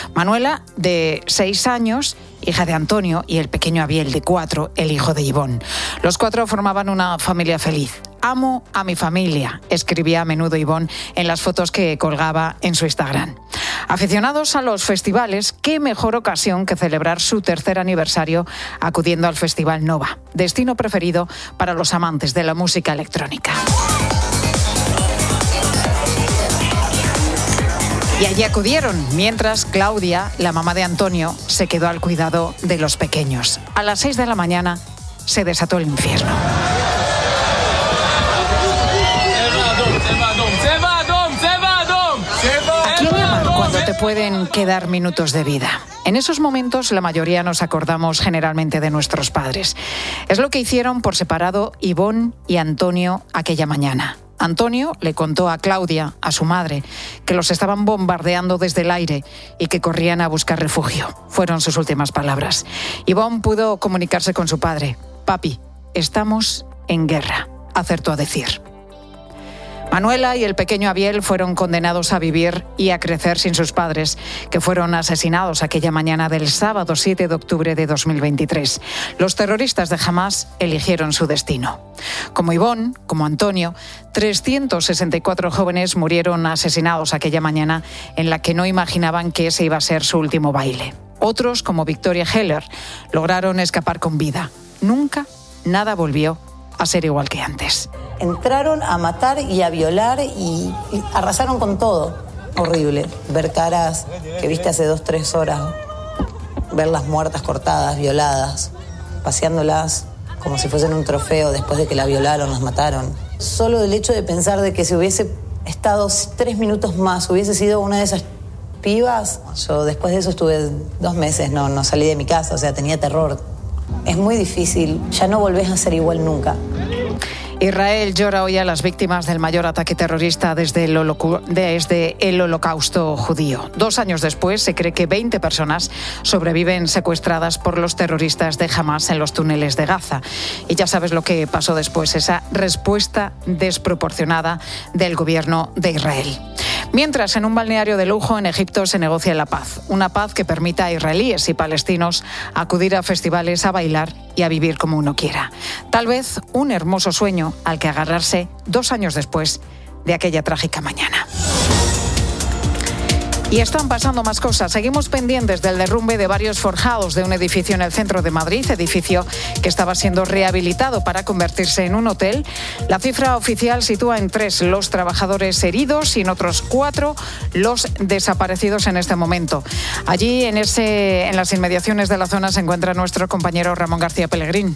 Manuela, de 6 años, hija de Antonio, y el pequeño Abiel, de 4, el hijo de Ivonne. Los 4 formaban una familia feliz. Amo a mi familia, escribía a menudo Ivonne en las fotos que colgaba en su Instagram. Aficionados a los festivales, qué mejor ocasión que celebrar su 3er aniversario acudiendo al Festival Nova, destino preferido para los amantes de la música electrónica. Y allí acudieron, mientras Claudia, la mamá de Antonio, se quedó al cuidado de los pequeños. A las 6 de la mañana se desató el infierno. ¿A quién llamar cuando te pueden quedar minutos de vida? En esos momentos la mayoría nos acordamos generalmente de nuestros padres. Es lo que hicieron por separado Ivonne y Antonio aquella mañana. Antonio le contó a Claudia, a su madre, que los estaban bombardeando desde el aire y que corrían a buscar refugio. Fueron sus últimas palabras. Ivonne pudo comunicarse con su padre. Papi, estamos en guerra, acertó a decir. Manuela y el pequeño Abiel fueron condenados a vivir y a crecer sin sus padres, que fueron asesinados aquella mañana del sábado 7 de octubre de 2023. Los terroristas de Hamás eligieron su destino. Como Ivonne, como Antonio, 364 jóvenes murieron asesinados aquella mañana en la que no imaginaban que ese iba a ser su último baile. Otros, como Victoria Heller, lograron escapar con vida. Nunca nada volvió a ser igual que antes. Entraron a matar y a violar y arrasaron con todo. Horrible. Ver caras que viste hace 2-3 horas. Verlas muertas, cortadas, violadas. Paseándolas como si fuesen un trofeo después de que la violaron, las mataron. Solo el hecho de pensar de que si hubiese estado 3 minutos más, hubiese sido una de esas pibas. Yo después de eso estuve 2 meses, no salí de mi casa, o sea, tenía terror. Es muy difícil, ya no volvés a ser igual nunca. Israel llora hoy a las víctimas del mayor ataque terrorista desde el Holocausto judío. 2 años después, se cree que 20 personas sobreviven secuestradas por los terroristas de Hamás en los túneles de Gaza. Y ya sabes lo que pasó después, esa respuesta desproporcionada del gobierno de Israel. Mientras, en un balneario de lujo en Egipto se negocia la paz. Una paz que permita a israelíes y palestinos acudir a festivales, a bailar y a vivir como uno quiera. Tal vez un hermoso sueño al que agarrarse 2 años después de aquella trágica mañana. Y están pasando más cosas. Seguimos pendientes del derrumbe de varios forjados de un edificio en el centro de Madrid, edificio que estaba siendo rehabilitado para convertirse en un hotel. La cifra oficial sitúa en 3 los trabajadores heridos y en otros 4 los desaparecidos en este momento. Allí, en las inmediaciones de la zona, se encuentra nuestro compañero Ramón García Pellegrín.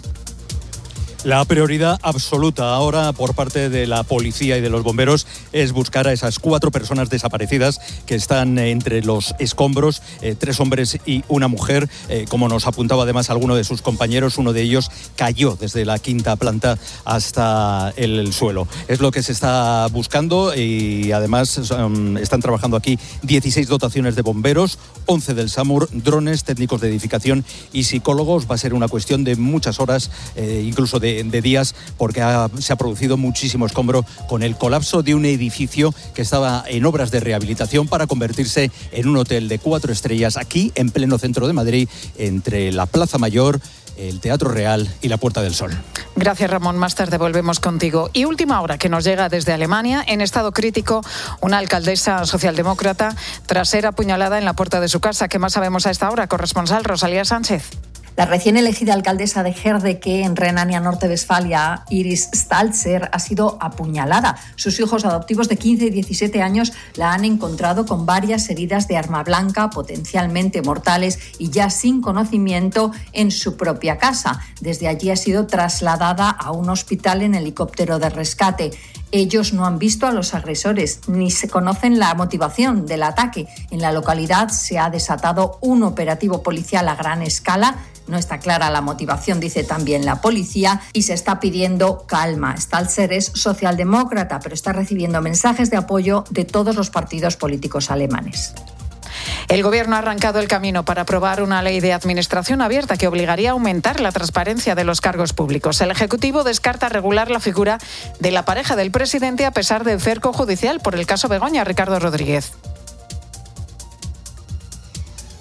La prioridad absoluta ahora por parte de la policía y de los bomberos es buscar a esas 4 personas desaparecidas que están entre los escombros, 3 hombres y una mujer. Como nos apuntaba además alguno de sus compañeros, uno de ellos cayó desde la 5ª planta hasta el suelo. Es lo que se está buscando y además están trabajando aquí 16 dotaciones de bomberos, 11 del SAMUR, drones, técnicos de edificación y psicólogos. Va a ser una cuestión de muchas horas, incluso de días, porque se ha producido muchísimo escombro con el colapso de un edificio que estaba en obras de rehabilitación para convertirse en un hotel de 4 estrellas aquí en pleno centro de Madrid, entre la Plaza Mayor, el Teatro Real y la Puerta del Sol. Gracias, Ramón. Más tarde volvemos contigo. Y última hora que nos llega desde Alemania. En estado crítico, una alcaldesa socialdemócrata tras ser apuñalada en la puerta de su casa. ¿Qué más sabemos a esta hora? Corresponsal Rosalía Sánchez. La recién elegida alcaldesa de Herdecke, en Renania Norte-Westfalia, Iris Stalzer, ha sido apuñalada. Sus hijos adoptivos de 15 y 17 años la han encontrado con varias heridas de arma blanca, potencialmente mortales y ya sin conocimiento en su propia casa. Desde allí ha sido trasladada a un hospital en helicóptero de rescate. Ellos no han visto a los agresores ni se conocen la motivación del ataque. En la localidad se ha desatado un operativo policial a gran escala. No está clara la motivación, dice también la policía, y se está pidiendo calma. Stalzer es socialdemócrata, pero está recibiendo mensajes de apoyo de todos los partidos políticos alemanes. El Gobierno ha arrancado el camino para aprobar una ley de administración abierta que obligaría a aumentar la transparencia de los cargos públicos. El Ejecutivo descarta regular la figura de la pareja del presidente a pesar del cerco judicial por el caso Begoña. Ricardo Rodríguez.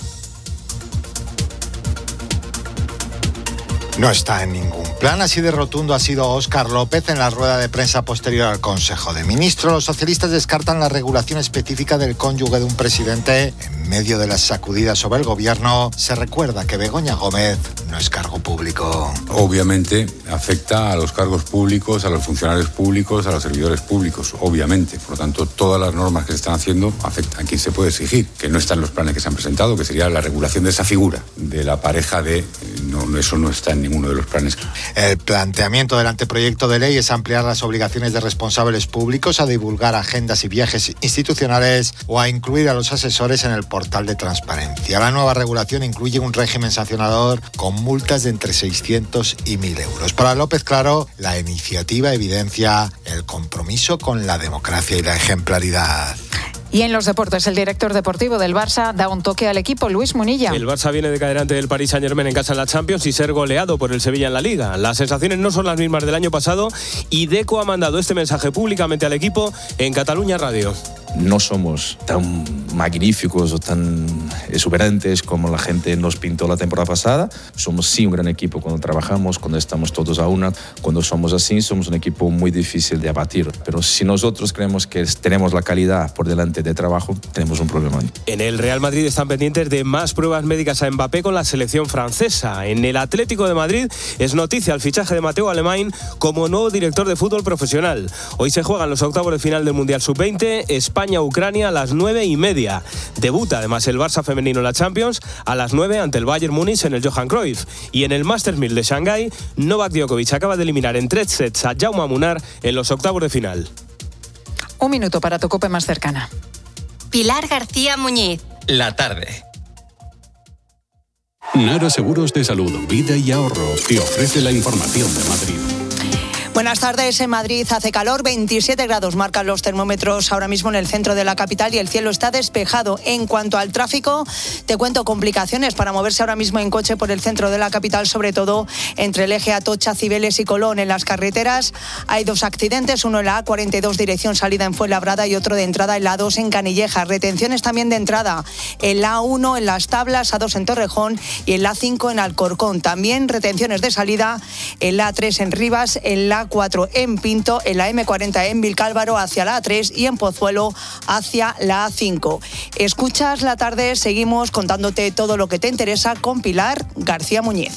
no está en ningún plan. Así de rotundo ha sido Óscar López en la rueda de prensa posterior al Consejo de Ministros. Los socialistas descartan la regulación específica del cónyuge de un presidente. En medio de las sacudidas sobre el gobierno, se recuerda que Begoña Gómez no es cargo público. Obviamente afecta a los cargos públicos, a los funcionarios públicos, a los servidores públicos, obviamente. Por lo tanto, todas las normas que se están haciendo afectan. Aquí se puede exigir, que no está en los planes que se han presentado, que sería la regulación de esa figura, de la pareja de... No, eso no está en ninguno de los planes. El planteamiento del anteproyecto de ley es ampliar las obligaciones de responsables públicos a divulgar agendas y viajes institucionales o a incluir a los asesores en el portal de transparencia. La nueva regulación incluye un régimen sancionador con multas de entre 600 y 1.000 euros. Para López Claro, la iniciativa evidencia el compromiso con la democracia y la ejemplaridad. Y en los deportes, el director deportivo del Barça da un toque al equipo, Luis Munilla. El Barça viene de caer ante el Paris Saint-Germain en casa en la Champions y ser goleado por el Sevilla en la Liga. Las sensaciones no son las mismas del año pasado y Deco ha mandado este mensaje públicamente al equipo en Cataluña Radio. No somos tan magníficos o tan exuberantes como la gente nos pintó la temporada pasada. Somos sí un gran equipo cuando trabajamos, cuando estamos todos a una. Cuando somos así, somos un equipo muy difícil de abatir. Pero si nosotros creemos que tenemos la calidad por delante de trabajo, tenemos un problema ahí. En el Real Madrid están pendientes de más pruebas médicas a Mbappé con la selección francesa. En el Atlético de Madrid es noticia el fichaje de Mateu Alemany como nuevo director de fútbol profesional. Hoy se juegan los octavos de final del Mundial Sub-20, España-Ucrania a las 9:30. Debuta además el Barça femenino en la Champions a las 9 ante el Bayern Múnich en el Johan Cruyff. Y en el Masters 1000 de Shanghái, Novak Djokovic acaba de eliminar en 3 sets a Jaume Munar en los octavos de final. Un minuto para tu COPE más cercana. Pilar García Muñiz. La tarde. Nara Seguros de Salud, Vida y Ahorro te ofrece la información de Madrid. Buenas tardes. En Madrid hace calor, 27 grados marcan los termómetros ahora mismo en el centro de la capital y el cielo está despejado. En cuanto al tráfico, te cuento complicaciones para moverse ahora mismo en coche por el centro de la capital, sobre todo entre el eje Atocha, Cibeles y Colón. En las carreteras hay 2 accidentes, uno en la A42 dirección salida en Fuenlabrada y otro de entrada en la A2 en Canillejas. Retenciones también de entrada en la A1 en Las Tablas, A2 en Torrejón y en la A5 en Alcorcón. También retenciones de salida en la A3 en Rivas, en la A4 en Pinto, en la M40 en Vilcálvaro hacia la A3 y en Pozuelo hacia la A5. Escuchas La Tarde, seguimos contándote todo lo que te interesa con Pilar García Muñiz.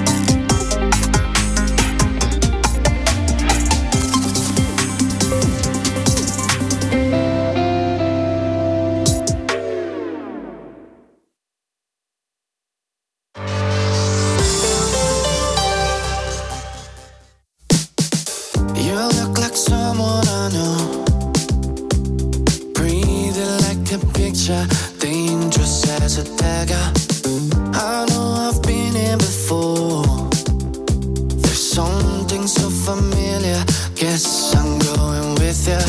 Dangerous as a dagger. I know I've been here before. There's something so familiar. Guess I'm going with you.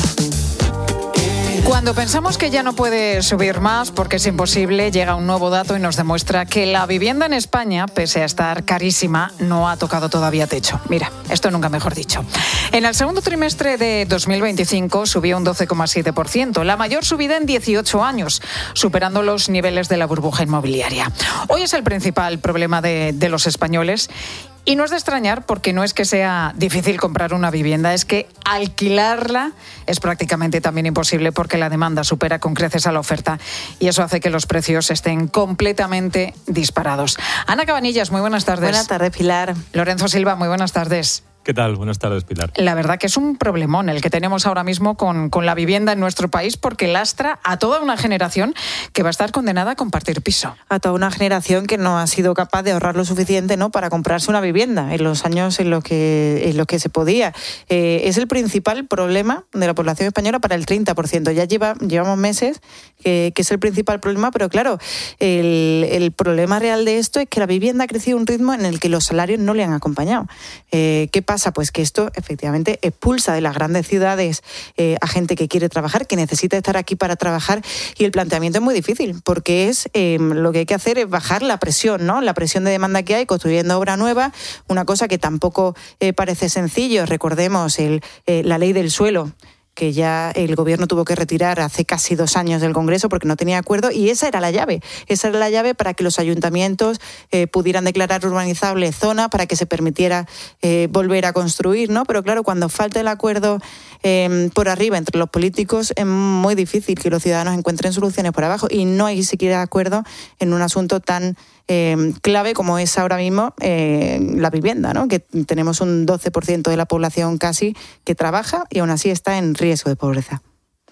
Cuando pensamos que ya no puede subir más porque es imposible, llega un nuevo dato y nos demuestra que la vivienda en España, pese a estar carísima, no ha tocado todavía techo. Mira, esto nunca mejor dicho. En el segundo trimestre de 2025 subió un 12,7%, la mayor subida en 18 años, superando los niveles de la burbuja inmobiliaria. Hoy es el principal problema de los españoles. Y no es de extrañar porque no es que sea difícil comprar una vivienda, es que alquilarla es prácticamente también imposible porque la demanda supera con creces a la oferta y eso hace que los precios estén completamente disparados. Ana Cabanillas, muy buenas tardes. Buenas tardes, Pilar. Lorenzo Silva, muy buenas tardes. ¿Qué tal? Buenas tardes, Pilar. La verdad que es un problemón el que tenemos ahora mismo con la vivienda en nuestro país porque lastra a toda una generación que va a estar condenada a compartir piso. A toda una generación que no ha sido capaz de ahorrar lo suficiente, ¿no?, para comprarse una vivienda en los años en los que se podía. Es el principal problema de la población española para el 30%. Ya llevamos meses que es el principal problema, pero claro, el problema real de esto es que la vivienda ha crecido a un ritmo en el que los salarios no le han acompañado. ¿Qué pasa? Pues que esto efectivamente expulsa de las grandes ciudades a gente que quiere trabajar, que necesita estar aquí para trabajar, y el planteamiento es muy difícil porque lo que hay que hacer es bajar la presión, ¿no? La presión de demanda que hay construyendo obra nueva, una cosa que tampoco parece sencillo. Recordemos la ley del suelo, que ya el gobierno tuvo que retirar hace casi 2 años del Congreso porque no tenía acuerdo, y esa era la llave para que los ayuntamientos pudieran declarar urbanizable zona, para que se permitiera volver a construir, ¿no? Pero claro, cuando falta el acuerdo por arriba entre los políticos, es muy difícil que los ciudadanos encuentren soluciones por abajo, y no hay siquiera acuerdo en un asunto tan clave como es ahora mismo la vivienda, ¿no? Que tenemos un 12% de la población casi que trabaja y aún así está en riesgo de pobreza.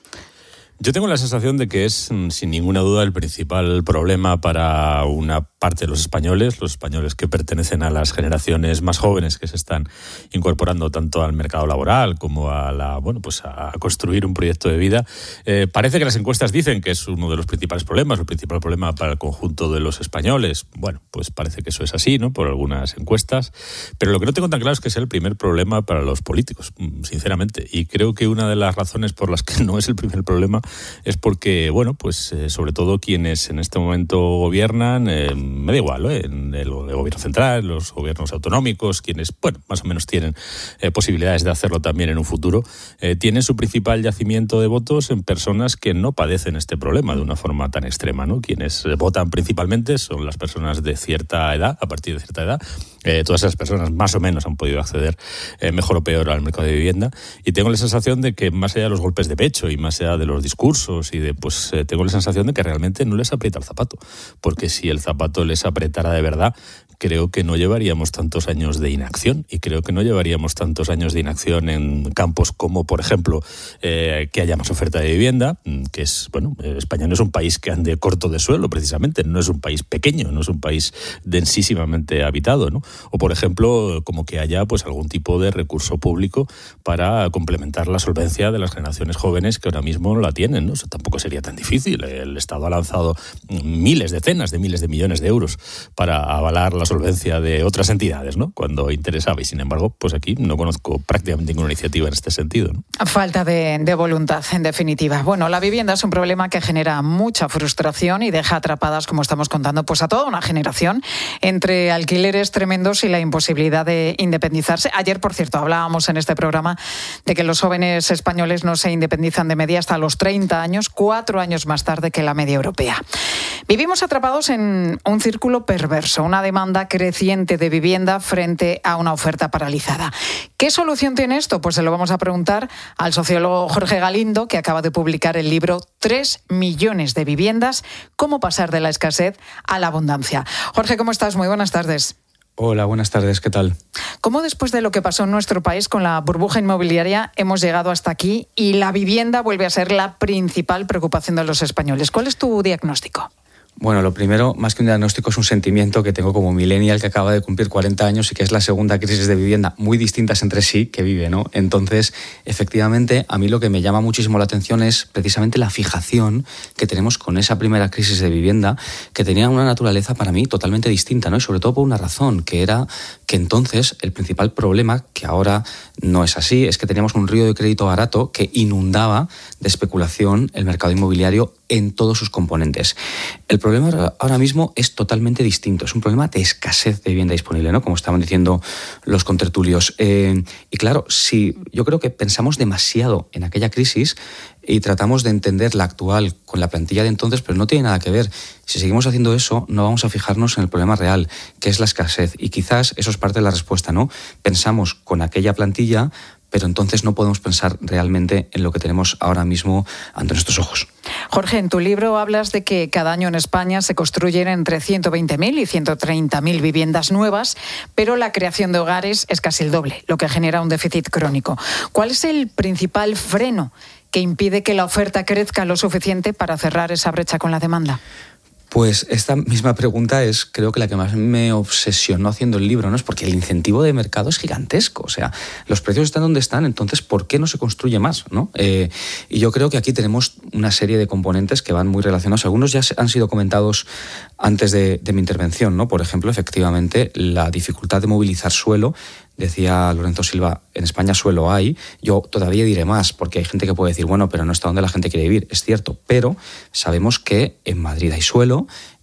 Yo tengo la sensación de que es, sin ninguna duda, el principal problema para una parte de los españoles que pertenecen a las generaciones más jóvenes que se están incorporando tanto al mercado laboral como a construir un proyecto de vida. Parece que las encuestas dicen que es uno de los principales problemas, el principal problema para el conjunto de los españoles. Bueno, pues parece que eso es así, ¿no? Por algunas encuestas. Pero lo que no tengo tan claro es que sea el primer problema para los políticos, sinceramente. Y creo que una de las razones por las que no es el primer problema es porque, sobre todo quienes en este momento gobiernan, me da igual, en el gobierno central, los gobiernos autonómicos, quienes, más o menos tienen posibilidades de hacerlo también en un futuro, tienen su principal yacimiento de votos en personas que no padecen este problema de una forma tan extrema, ¿no? Quienes votan principalmente son las personas de cierta edad, a partir de cierta edad. Todas esas personas más o menos han podido acceder mejor o peor al mercado de vivienda, y tengo la sensación de que más allá de los golpes de pecho y más allá de los discursos tengo la sensación de que realmente no les aprieta el zapato, porque si el zapato les apretara de verdad, creo que no llevaríamos tantos años de inacción, y creo que no llevaríamos tantos años de inacción en campos como, por ejemplo, que haya más oferta de vivienda, que es, España no es un país que ande corto de suelo, precisamente, no es un país pequeño, no es un país densísimamente habitado, ¿no? O, por ejemplo, como que haya algún tipo de recurso público para complementar la solvencia de las generaciones jóvenes que ahora mismo no la tienen, ¿no? Eso tampoco sería tan difícil. El Estado ha lanzado decenas de miles de millones de euros para avalar la solvencia de otras entidades, ¿no? Cuando interesaba, y sin embargo, aquí no conozco prácticamente ninguna iniciativa en este sentido, ¿no? Falta de voluntad, en definitiva. Bueno, la vivienda es un problema que genera mucha frustración y deja atrapadas, como estamos contando, a toda una generación entre alquileres tremendos y la imposibilidad de independizarse. Ayer, por cierto, hablábamos en este programa de que los jóvenes españoles no se independizan de media hasta los 30 años, 4 años más tarde que la media europea. Vivimos atrapados en un círculo perverso, una demanda creciente de vivienda frente a una oferta paralizada. ¿Qué solución tiene esto? Pues se lo vamos a preguntar al sociólogo Jorge Galindo, que acaba de publicar el libro 3 millones de viviendas, cómo pasar de la escasez a la abundancia. Jorge, ¿cómo estás? Muy buenas tardes. Hola, buenas tardes, ¿qué tal? ¿Cómo después de lo que pasó en nuestro país con la burbuja inmobiliaria hemos llegado hasta aquí y la vivienda vuelve a ser la principal preocupación de los españoles? ¿Cuál es tu diagnóstico? Bueno, lo primero, más que un diagnóstico, es un sentimiento que tengo como millennial que acaba de cumplir 40 años y que es la segunda crisis de vivienda, muy distintas entre sí, que vive, ¿no? Entonces, efectivamente, a mí lo que me llama muchísimo la atención es precisamente la fijación que tenemos con esa primera crisis de vivienda, que tenía una naturaleza para mí totalmente distinta, ¿no? Y sobre todo por una razón, que era que entonces el principal problema, que ahora no es así, es que teníamos un río de crédito barato que inundaba de especulación el mercado inmobiliario en todos sus componentes. El problema ahora mismo es totalmente distinto, es un problema de escasez de vivienda disponible, ¿no? Como estaban diciendo los contertulios. Y claro, si yo creo que pensamos demasiado en aquella crisis y tratamos de entender la actual con la plantilla de entonces, pero no tiene nada que ver. Si seguimos haciendo eso, no vamos a fijarnos en el problema real, que es la escasez. Y quizás eso es parte de la respuesta, ¿no? Pensamos con aquella plantilla, pero entonces no podemos pensar realmente en lo que tenemos ahora mismo ante nuestros ojos. Jorge, en tu libro hablas de que cada año en España se construyen entre 120.000 y 130.000 viviendas nuevas, pero la creación de hogares es casi el doble, lo que genera un déficit crónico. ¿Cuál es el principal freno que impide que la oferta crezca lo suficiente para cerrar esa brecha con la demanda? Pues esta misma pregunta es, creo que la que más me obsesionó haciendo el libro, ¿no? Es porque el incentivo de mercado es gigantesco, o sea, los precios están donde están, entonces ¿por qué no se construye más, ¿no? Y yo creo que aquí tenemos una serie de componentes que van muy relacionados. Algunos ya han sido comentados antes de mi intervención, ¿no? Por ejemplo, efectivamente, la dificultad de movilizar suelo. Decía Lorenzo Silva, en España suelo hay. Yo todavía diré más, porque hay gente que puede decir, bueno, pero no está donde la gente quiere vivir. Es cierto, pero sabemos que en Madrid hay suelo,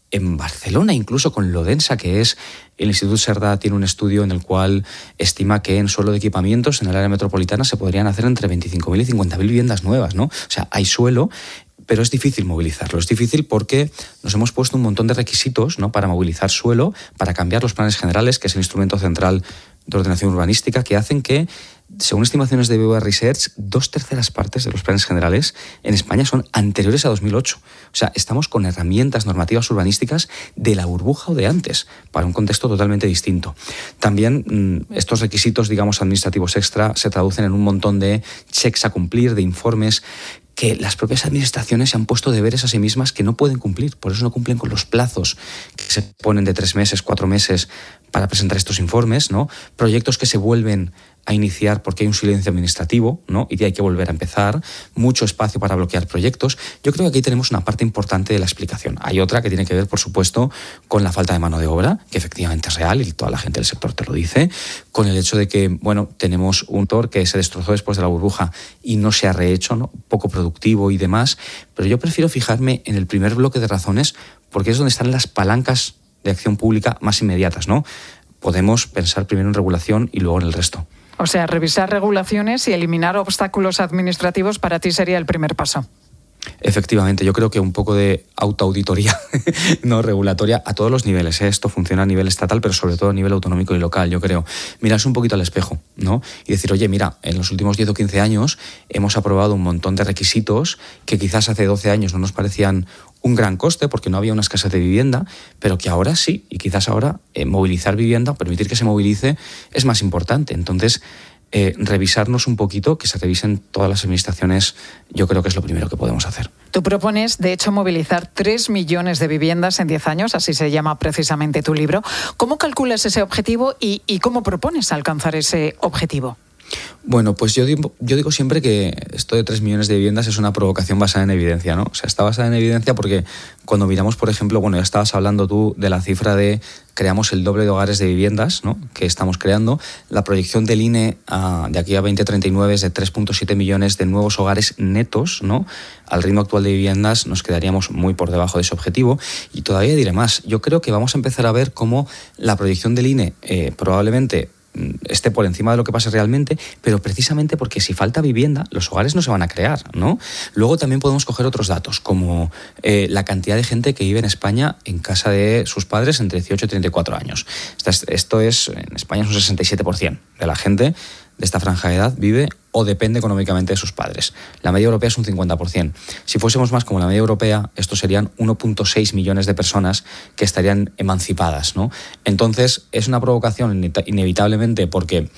En Barcelona, incluso con lo densa que es, el Instituto Cerdà tiene un estudio en el cual estima que en suelo de equipamientos en el área metropolitana se podrían hacer entre 25.000 y 50.000 viviendas nuevas, ¿no? O sea, hay suelo, pero es difícil movilizarlo. Es difícil porque nos hemos puesto un montón de requisitos, ¿no?, para movilizar suelo, para cambiar los planes generales, que es el instrumento central de ordenación urbanística, que hacen que, según estimaciones de BBVA Research, 2/3 partes de los planes generales en España son anteriores a 2008. O sea, estamos con herramientas normativas urbanísticas de la burbuja o de antes, para un contexto totalmente distinto. También estos requisitos, digamos, administrativos extra se traducen en un montón de checks a cumplir, de informes, que las propias administraciones se han puesto deberes a sí mismas que no pueden cumplir. Por eso no cumplen con los plazos que se ponen de 3 meses, 4 meses para presentar estos informes, ¿no? Proyectos que se vuelven a iniciar porque hay un silencio administrativo, ¿no?, y hay que volver a empezar, mucho espacio para bloquear proyectos. Yo creo que aquí tenemos una parte importante de la explicación. Hay otra que tiene que ver, por supuesto, con la falta de mano de obra, que efectivamente es real y toda la gente del sector te lo dice, con el hecho de que, bueno, tenemos un sector que se destrozó después de la burbuja y no se ha rehecho, ¿no?, poco productivo y demás, pero yo prefiero fijarme en el primer bloque de razones porque es donde están las palancas de acción pública más inmediatas, ¿no? Podemos pensar primero en regulación y luego en el resto. O sea, revisar regulaciones y eliminar obstáculos administrativos para ti sería el primer paso. Efectivamente, yo creo que un poco de autoauditoría no regulatoria a todos los niveles, ¿eh? Esto funciona a nivel estatal, pero sobre todo a nivel autonómico y local, yo creo. Mirarse un poquito al espejo, ¿no? Y decir, oye, mira, en los últimos 10 o 15 años hemos aprobado un montón de requisitos que quizás hace 12 años no nos parecían un gran coste porque no había una escasez de vivienda, pero que ahora sí, y quizás ahora movilizar vivienda, permitir que se movilice, es más importante. Entonces, revisarnos un poquito, que se revisen todas las administraciones, yo creo que es lo primero que podemos hacer. Tú propones, de hecho, movilizar 3 millones de viviendas en 10 años, así se llama precisamente tu libro. ¿Cómo calculas ese objetivo y cómo propones alcanzar ese objetivo? Bueno, pues yo digo siempre que esto de 3 millones de viviendas es una provocación basada en evidencia, ¿no? O sea, está basada en evidencia porque cuando miramos, por ejemplo, bueno, ya estabas hablando tú de la cifra de creamos el doble de hogares de viviendas, ¿no?, que estamos creando. La proyección del INE de aquí a 2039 es de 3.7 millones de nuevos hogares netos, ¿no? Al ritmo actual de viviendas nos quedaríamos muy por debajo de ese objetivo. Y todavía diré más, yo creo que vamos a empezar a ver cómo la proyección del INE probablemente esté por encima de lo que pase realmente, pero precisamente porque si falta vivienda, los hogares no se van a crear, ¿no? Luego también podemos coger otros datos, como la cantidad de gente que vive en España en casa de sus padres entre 18 y 34 años. Esto es, en España es un 67% de la gente de esta franja de edad vive o depende económicamente de sus padres. La media europea es un 50%. Si fuésemos más como la media europea, estos serían 1.6 millones de personas que estarían emancipadas, ¿no? Entonces, es una provocación inevitablemente porque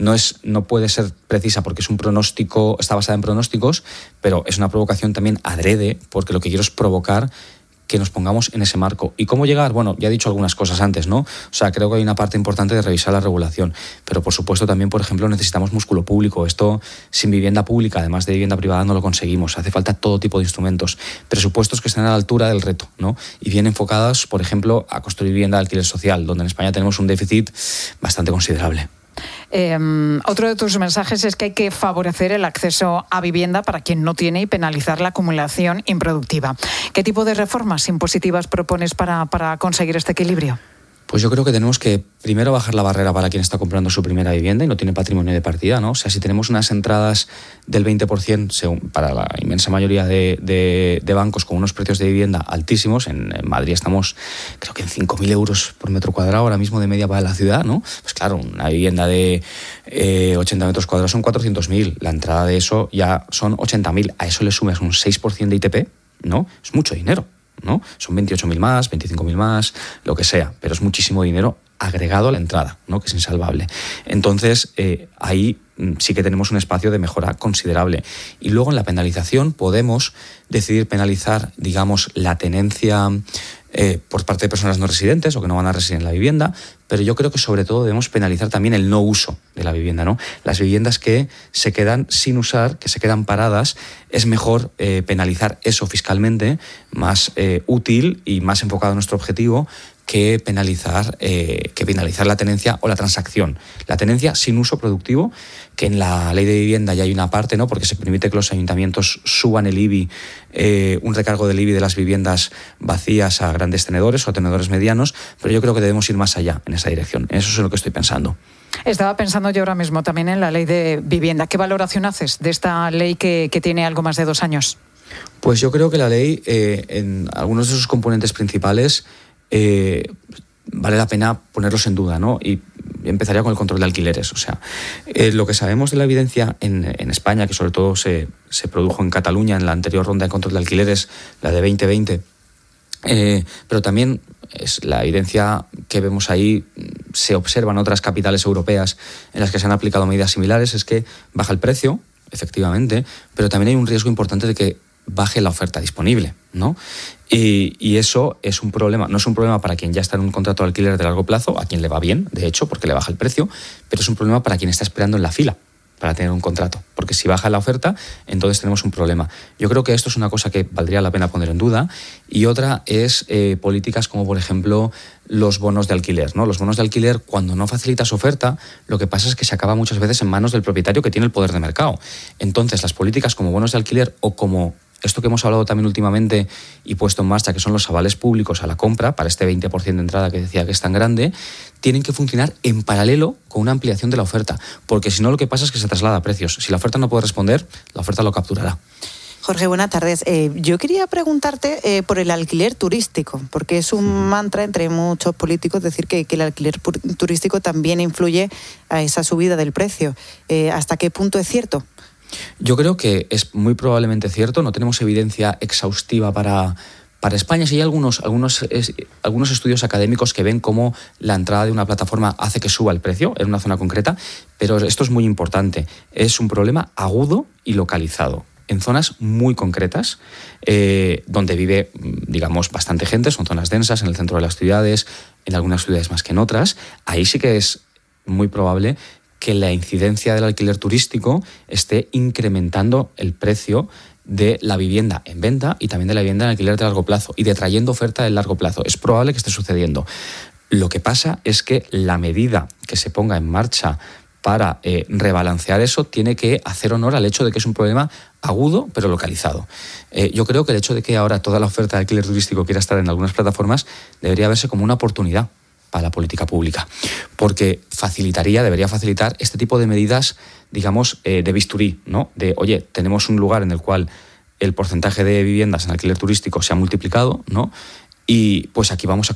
no puede ser precisa porque es un pronóstico, está basada en pronósticos, pero es una provocación también adrede porque lo que quiero es provocar que nos pongamos en ese marco. ¿Y cómo llegar? Bueno, ya he dicho algunas cosas antes, ¿no? O sea, creo que hay una parte importante de revisar la regulación, pero por supuesto también, por ejemplo, necesitamos músculo público. Esto sin vivienda pública, además de vivienda privada, no lo conseguimos. Hace falta todo tipo de instrumentos. Presupuestos que estén a la altura del reto, ¿no? Y bien enfocados, por ejemplo, a construir vivienda de alquiler social, donde en España tenemos un déficit bastante considerable. Otro de tus mensajes es que hay que favorecer el acceso a vivienda para quien no tiene y penalizar la acumulación improductiva. ¿Qué tipo de reformas impositivas propones para conseguir este equilibrio? Pues yo creo que tenemos que primero bajar la barrera para quien está comprando su primera vivienda y no tiene patrimonio de partida, ¿no? O sea, si tenemos unas entradas del 20% para la inmensa mayoría de bancos con unos precios de vivienda altísimos, en Madrid estamos creo que en 5.000 euros por metro cuadrado ahora mismo de media para la ciudad, ¿no? Pues claro, una vivienda de 80 metros cuadrados son 400.000, la entrada de eso ya son 80.000, a eso le sumas un 6% de ITP, ¿no? Es mucho dinero, ¿no? Son 28.000 más, 25.000 más, lo que sea, pero es muchísimo dinero agregado a la entrada, ¿no? Que es insalvable. Entonces, ahí sí que tenemos un espacio de mejora considerable. Y luego en la penalización podemos decidir penalizar, digamos, la tenencia por parte de personas no residentes o que no van a residir en la vivienda, pero yo creo que sobre todo debemos penalizar también el no uso de la vivienda, ¿no? Las viviendas que se quedan sin usar, que se quedan paradas, es mejor penalizar eso fiscalmente, más útil y más enfocado a nuestro objetivo, que penalizar la tenencia o la transacción. La tenencia sin uso productivo, que en la ley de vivienda ya hay una parte, ¿no? Porque se permite que los ayuntamientos suban el IBI, un recargo del IBI de las viviendas vacías a grandes tenedores o a tenedores medianos, pero yo creo que debemos ir más allá en esa dirección. Eso es lo que estoy pensando. Estaba pensando yo ahora mismo también en la ley de vivienda. ¿Qué valoración haces de esta ley que tiene algo más de 2 años? Pues yo creo que la ley, en algunos de sus componentes principales, vale la pena ponerlos en duda, ¿no? Y empezaría con el control de alquileres. O sea, lo que sabemos de la evidencia en España, que sobre todo se produjo en Cataluña en la anterior ronda de control de alquileres, la de 2020, pero también es la evidencia que vemos ahí, se observa en otras capitales europeas en las que se han aplicado medidas similares, es que baja el precio, efectivamente, pero también hay un riesgo importante de que baje la oferta disponible, ¿no? Y eso es un problema, no es un problema para quien ya está en un contrato de alquiler de largo plazo, a quien le va bien, de hecho, porque le baja el precio, pero es un problema para quien está esperando en la fila para tener un contrato, porque si baja la oferta, entonces tenemos un problema. Yo creo que esto es una cosa que valdría la pena poner en duda, y otra es políticas como, por ejemplo, los bonos de alquiler, ¿no? Los bonos de alquiler, cuando no facilita su oferta, lo que pasa es que se acaba muchas veces en manos del propietario que tiene el poder de mercado. Entonces, las políticas como bonos de alquiler o como esto que hemos hablado también últimamente y puesto en marcha, que son los avales públicos a la compra, para este 20% de entrada que decía que es tan grande, tienen que funcionar en paralelo con una ampliación de la oferta, porque si no lo que pasa es que se traslada a precios. Si la oferta no puede responder, la oferta lo capturará. Jorge, buenas tardes. Yo quería preguntarte por el alquiler turístico, porque es un mantra entre muchos políticos decir que el alquiler turístico también influye a esa subida del precio. ¿Hasta qué punto es cierto? Yo creo que es muy probablemente cierto, no tenemos evidencia exhaustiva para España. Sí hay algunos estudios académicos que ven cómo la entrada de una plataforma hace que suba el precio en una zona concreta, pero esto es muy importante. Es un problema agudo y localizado en zonas muy concretas, donde vive, digamos, bastante gente, son zonas densas, en el centro de las ciudades, en algunas ciudades más que en otras. Ahí sí que es muy probable que la incidencia del alquiler turístico esté incrementando el precio de la vivienda en venta y también de la vivienda en alquiler de largo plazo y detrayendo oferta de largo plazo. Es probable que esté sucediendo. Lo que pasa es que la medida que se ponga en marcha para rebalancear eso tiene que hacer honor al hecho de que es un problema agudo pero localizado. Yo creo que el hecho de que ahora toda la oferta de alquiler turístico quiera estar en algunas plataformas debería verse como una oportunidad para la política pública, porque debería facilitar este tipo de medidas, digamos, de bisturí, ¿no? De, oye, tenemos un lugar en el cual el porcentaje de viviendas en alquiler turístico se ha multiplicado, ¿no? Y pues aquí vamos a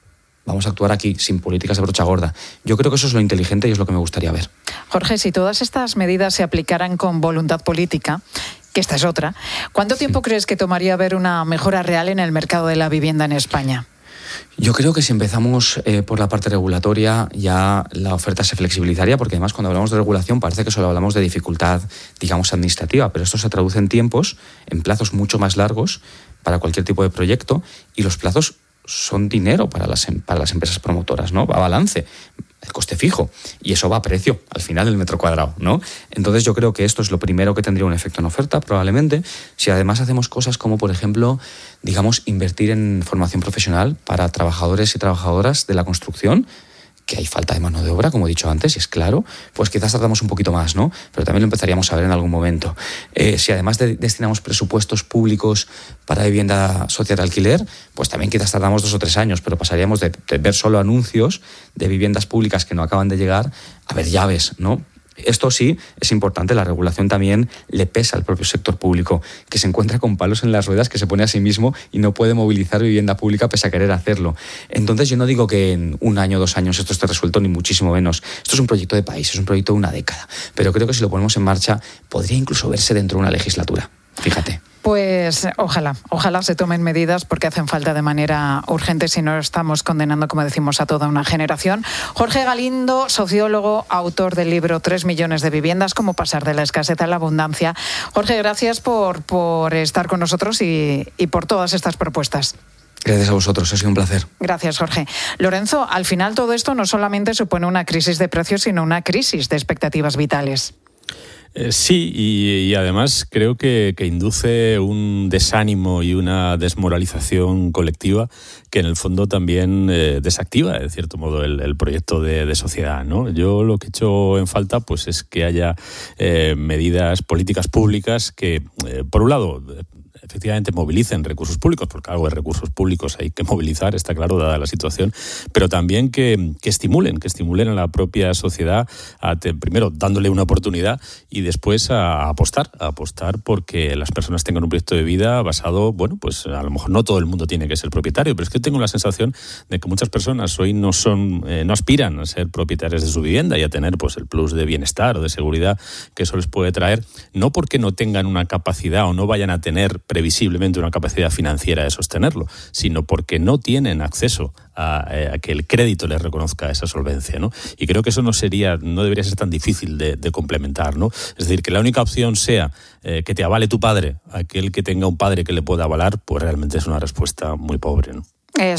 actuar aquí, sin políticas de brocha gorda. Yo creo que eso es lo inteligente y es lo que me gustaría ver. Jorge, si todas estas medidas se aplicaran con voluntad política, que esta es otra, ¿cuánto tiempo crees que tomaría ver una mejora real en el mercado de la vivienda en España? Yo creo que si empezamos por la parte regulatoria, ya la oferta se flexibilizaría, porque además cuando hablamos de regulación parece que solo hablamos de dificultad, digamos, administrativa, pero esto se traduce en tiempos, en plazos mucho más largos para cualquier tipo de proyecto, y los plazos son dinero para las empresas promotoras, ¿no? Va a balance, el coste fijo, y eso va a precio, al final del metro cuadrado, ¿no? Entonces yo creo que esto es lo primero que tendría un efecto en oferta, probablemente. Si además hacemos cosas como, por ejemplo, digamos, invertir en formación profesional para trabajadores y trabajadoras de la construcción, que hay falta de mano de obra, como he dicho antes, y es claro, pues quizás tardamos un poquito más, ¿no? Pero también lo empezaríamos a ver en algún momento. Si además destinamos presupuestos públicos para vivienda social de alquiler, pues también quizás tardamos 2 o 3 años, pero pasaríamos de ver solo anuncios de viviendas públicas que no acaban de llegar a ver llaves, ¿no? Esto sí es importante, la regulación también le pesa al propio sector público, que se encuentra con palos en las ruedas, que se pone a sí mismo y no puede movilizar vivienda pública pese a querer hacerlo. Entonces yo no digo que en 1 año, 2 años esto esté resuelto, ni muchísimo menos. Esto es un proyecto de país, es un proyecto de una década, pero creo que si lo ponemos en marcha podría incluso verse dentro de una legislatura. Fíjate. Pues ojalá se tomen medidas porque hacen falta de manera urgente, si no estamos condenando, como decimos, a toda una generación. Jorge Galindo, sociólogo, autor del libro 3 millones de viviendas, cómo pasar de la escasez a la abundancia. Jorge, gracias por estar con nosotros y por todas estas propuestas. Gracias a vosotros, ha sido un placer. Gracias, Jorge. Lorenzo, al final todo esto no solamente supone una crisis de precios, sino una crisis de expectativas vitales. Sí, y además creo que induce un desánimo y una desmoralización colectiva que en el fondo también desactiva, de cierto modo, el proyecto de sociedad, ¿no? Yo lo que echo en falta pues es que haya medidas políticas públicas que, por un lado, efectivamente movilicen recursos públicos, porque algo de recursos públicos hay que movilizar, está claro, dada la situación, pero también que estimulen a la propia sociedad, primero dándole una oportunidad y después a apostar porque las personas tengan un proyecto de vida basado, bueno, pues a lo mejor no todo el mundo tiene que ser propietario, pero es que tengo la sensación de que muchas personas hoy no aspiran a ser propietarias de su vivienda y a tener pues el plus de bienestar o de seguridad que eso les puede traer, no porque no tengan una capacidad o no vayan a tener previsiblemente una capacidad financiera de sostenerlo, sino porque no tienen acceso a que el crédito les reconozca esa solvencia, ¿no? Y creo que eso no debería ser tan difícil de complementar, ¿no? Es decir, que la única opción sea que te avale tu padre, aquel que tenga un padre que le pueda avalar, pues realmente es una respuesta muy pobre, ¿no?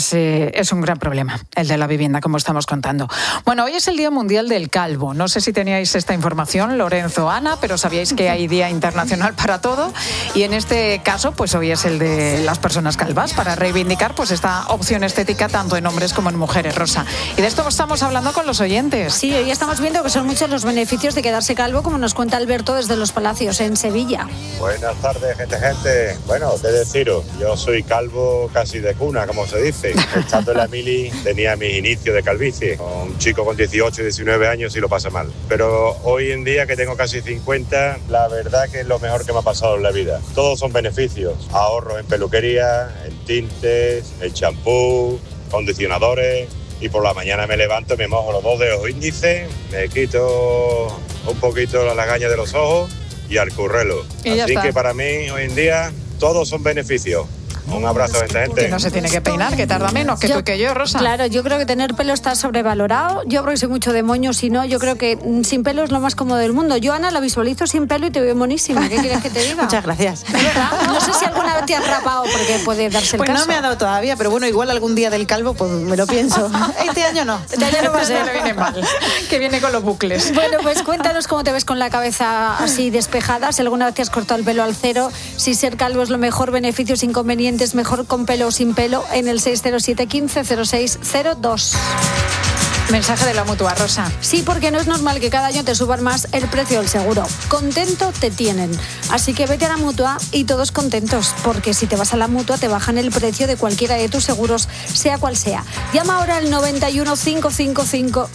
Es un gran problema, el de la vivienda, como estamos contando. Bueno, hoy es el Día Mundial del Calvo. No sé si teníais esta información, Lorenzo, Ana, pero sabíais que hay Día Internacional para todo. Y en este caso, pues hoy es el de las personas calvas, para reivindicar pues esta opción estética tanto en hombres como en mujeres, Rosa. Y de esto estamos hablando con los oyentes. Sí, hoy estamos viendo que son muchos los beneficios de quedarse calvo, como nos cuenta Alberto desde Los Palacios, en Sevilla. Buenas tardes, gente. Bueno, qué deciros, yo soy calvo casi de cuna, como se dice. Estando en la mili tenía mis inicios de calvicie. Un chico con 18, 19 años y lo pasa mal. Pero hoy en día, que tengo casi 50, la verdad que es lo mejor que me ha pasado en la vida. Todos son beneficios. Ahorros en peluquería, en tintes, en champú, condicionadores. Y por la mañana me levanto, me mojo los 2 dedos índices, me quito un poquito la lagaña de los ojos y al currelo. Así que para mí hoy en día todos son beneficios. Un abrazo, gente. Que no se tiene que peinar, que tarda menos que tú y que yo, Rosa. Claro, yo creo que tener pelo está sobrevalorado. Yo creo que soy mucho de moño, si no, yo creo que sin pelo es lo más cómodo del mundo. Yo, Ana, la visualizo sin pelo y te veo monísima. ¿Qué quieres que te diga? Muchas gracias. ¿Es verdad? No sé si alguna vez te has rapado, porque puede darse el caso. Pues no me ha dado todavía, pero bueno, igual algún día del calvo, pues me lo pienso. Este año no. Este año no va a ser. Le viene mal, que viene con los bucles. Bueno, pues cuéntanos cómo te ves con la cabeza así despejada, si alguna vez te has cortado el pelo al cero, si ser calvo es lo mejor, beneficios, inconvenientes, mejor con pelo o sin pelo, en el 607 15 0602. Mensaje de la Mutua, Rosa. Sí, porque no es normal que cada año te suban más el precio del seguro. Contento te tienen. Así que vete a la Mutua y todos contentos, porque si te vas a la Mutua te bajan el precio de cualquiera de tus seguros, sea cual sea. Llama ahora al 91 555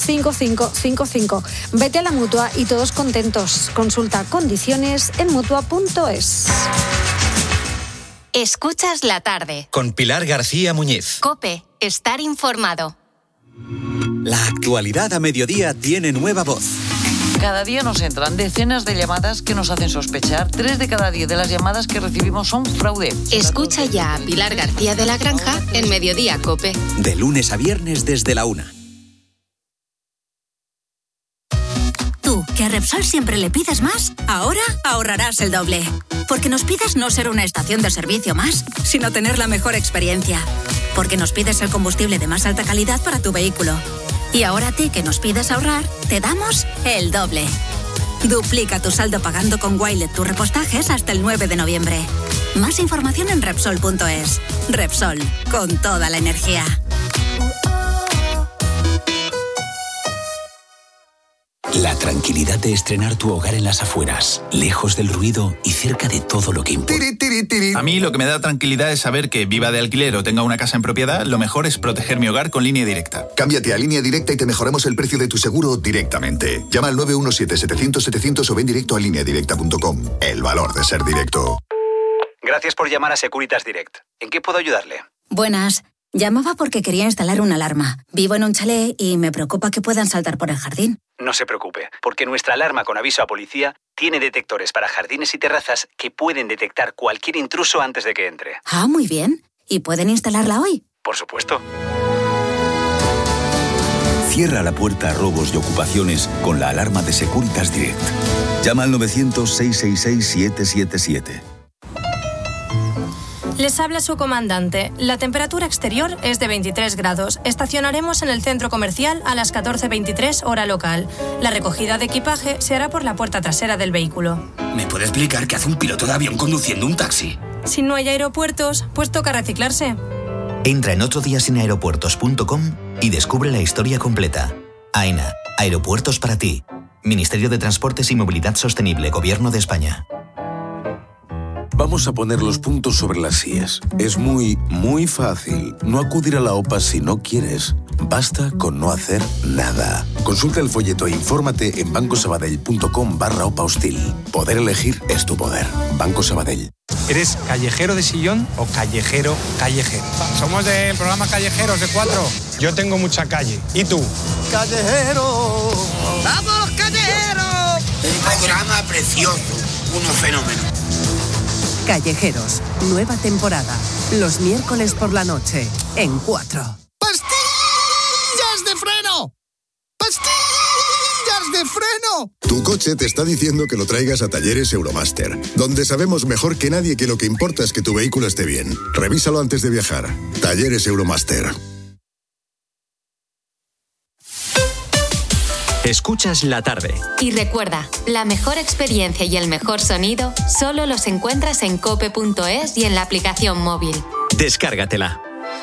5555. Vete a la Mutua y todos contentos. Consulta condiciones en Mutua.es. Escuchas la tarde. Con Pilar García Muñiz. COPE. Estar informado. La actualidad a mediodía tiene nueva voz. Cada día nos entran decenas de llamadas que nos hacen sospechar. 3 de cada 10 de las llamadas que recibimos son fraude. Escucha ya a Pilar García de la Granja en Mediodía COPE. De lunes a viernes desde la 1. Tú, que a Repsol siempre le pides más, ahora ahorrarás el doble. Porque nos pides no ser una estación de servicio más, sino tener la mejor experiencia. Porque nos pides el combustible de más alta calidad para tu vehículo. Y ahora a ti, que nos pides ahorrar, te damos el doble. Duplica tu saldo pagando con Wilet tus repostajes hasta el 9 de noviembre. Más información en Repsol.es. Repsol, con toda la energía. La tranquilidad de estrenar tu hogar en las afueras, lejos del ruido y cerca de todo lo que importa. A mí lo que me da tranquilidad es saber que, viva de alquiler o tenga una casa en propiedad, lo mejor es proteger mi hogar con Línea Directa. Cámbiate a Línea Directa y te mejoramos el precio de tu seguro directamente. Llama al 917-700-700 o ven directo a lineadirecta.com. El valor de ser directo. Gracias por llamar a Securitas Direct. ¿En qué puedo ayudarle? Buenas. Llamaba porque quería instalar una alarma. Vivo en un chalet y me preocupa que puedan saltar por el jardín. No se preocupe, porque nuestra alarma con aviso a policía tiene detectores para jardines y terrazas que pueden detectar cualquier intruso antes de que entre. Ah, muy bien. ¿Y pueden instalarla hoy? Por supuesto. Cierra la puerta a robos y ocupaciones con la alarma de Securitas Direct. Llama al 900-666-777. Les habla su comandante. La temperatura exterior es de 23 grados. Estacionaremos en el centro comercial a las 14:23 hora local. La recogida de equipaje se hará por la puerta trasera del vehículo. ¿Me puede explicar qué hace un piloto de avión conduciendo un taxi? Si no hay aeropuertos, pues toca reciclarse. Entra en otrodiasinaeropuertos.com y descubre la historia completa. AENA, Aeropuertos para ti. Ministerio de Transportes y Movilidad Sostenible, Gobierno de España. Vamos a poner los puntos sobre las íes. Es muy fácil no acudir a la OPA si no quieres. Basta con no hacer nada. Consulta el folleto e infórmate en bancosabadell.com/OPA hostil. Poder elegir es tu poder. Banco Sabadell. ¿Eres callejero de sillón o callejero? Somos del programa Callejeros de 4. Yo tengo mucha calle. ¿Y tú? Callejero. ¡Vamos, callejeros! Un programa precioso. Unos fenómenos. Callejeros, nueva temporada. Los miércoles por la noche, en 4. ¡Pastillas de freno! ¡Pastillas de freno! Tu coche te está diciendo que lo traigas a Talleres Euromaster, donde sabemos mejor que nadie que lo que importa es que tu vehículo esté bien. Revísalo antes de viajar. Talleres Euromaster. Escuchas la tarde. Y recuerda, la mejor experiencia y el mejor sonido solo los encuentras en cope.es y en la aplicación móvil. Descárgatela.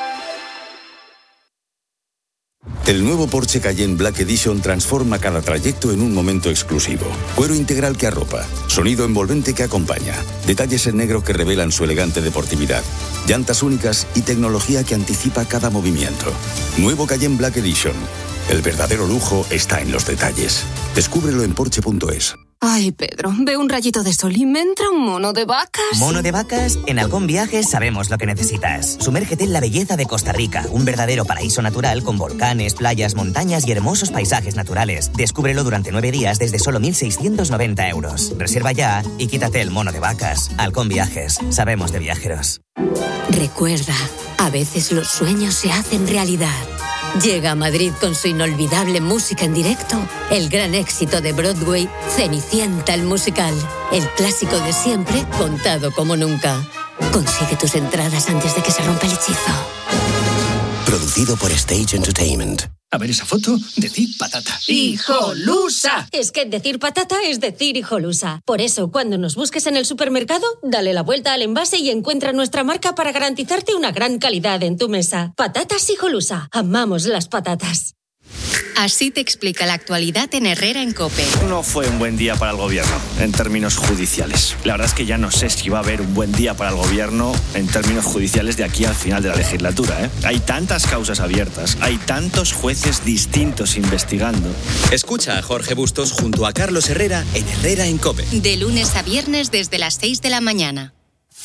El nuevo Porsche Cayenne Black Edition transforma cada trayecto en un momento exclusivo. Cuero integral que arropa, sonido envolvente que acompaña, detalles en negro que revelan su elegante deportividad, llantas únicas y tecnología que anticipa cada movimiento. Nuevo Cayenne Black Edition. El verdadero lujo está en los detalles. Descúbrelo en Porsche.es. Ay, Pedro, veo un rayito de sol y me entra un mono de vacas. ¿Mono de vacas? En Halcón Viajes sabemos lo que necesitas. Sumérgete en la belleza de Costa Rica, un verdadero paraíso natural con volcanes, playas, montañas y hermosos paisajes naturales. Descúbrelo durante 9 días desde solo 1.690 euros. Reserva ya y quítate el mono de vacas. Halcón Viajes, sabemos de viajeros. Recuerda, a veces los sueños se hacen realidad. Llega a Madrid con su inolvidable música en directo, el gran éxito de Broadway, Cenicienta el musical, el clásico de siempre contado como nunca. Consigue tus entradas antes de que se rompa el hechizo. Producido por Stage Entertainment. A ver esa foto, decir patata. ¡Hijolusa! Es que decir patata es decir hijolusa. Por eso, cuando nos busques en el supermercado, dale la vuelta al envase y encuentra nuestra marca para garantizarte una gran calidad en tu mesa. Patatas Hijolusa. Amamos las patatas. Así te explica la actualidad en Herrera en COPE. No fue un buen día para el gobierno, en términos judiciales. La verdad es que ya no sé si va a haber un buen día para el gobierno en términos judiciales de aquí al final de la legislatura, ¿eh? Hay tantas causas abiertas, hay tantos jueces distintos investigando. Escucha a Jorge Bustos junto a Carlos Herrera en Herrera en COPE. De lunes a viernes desde las 6 de la mañana.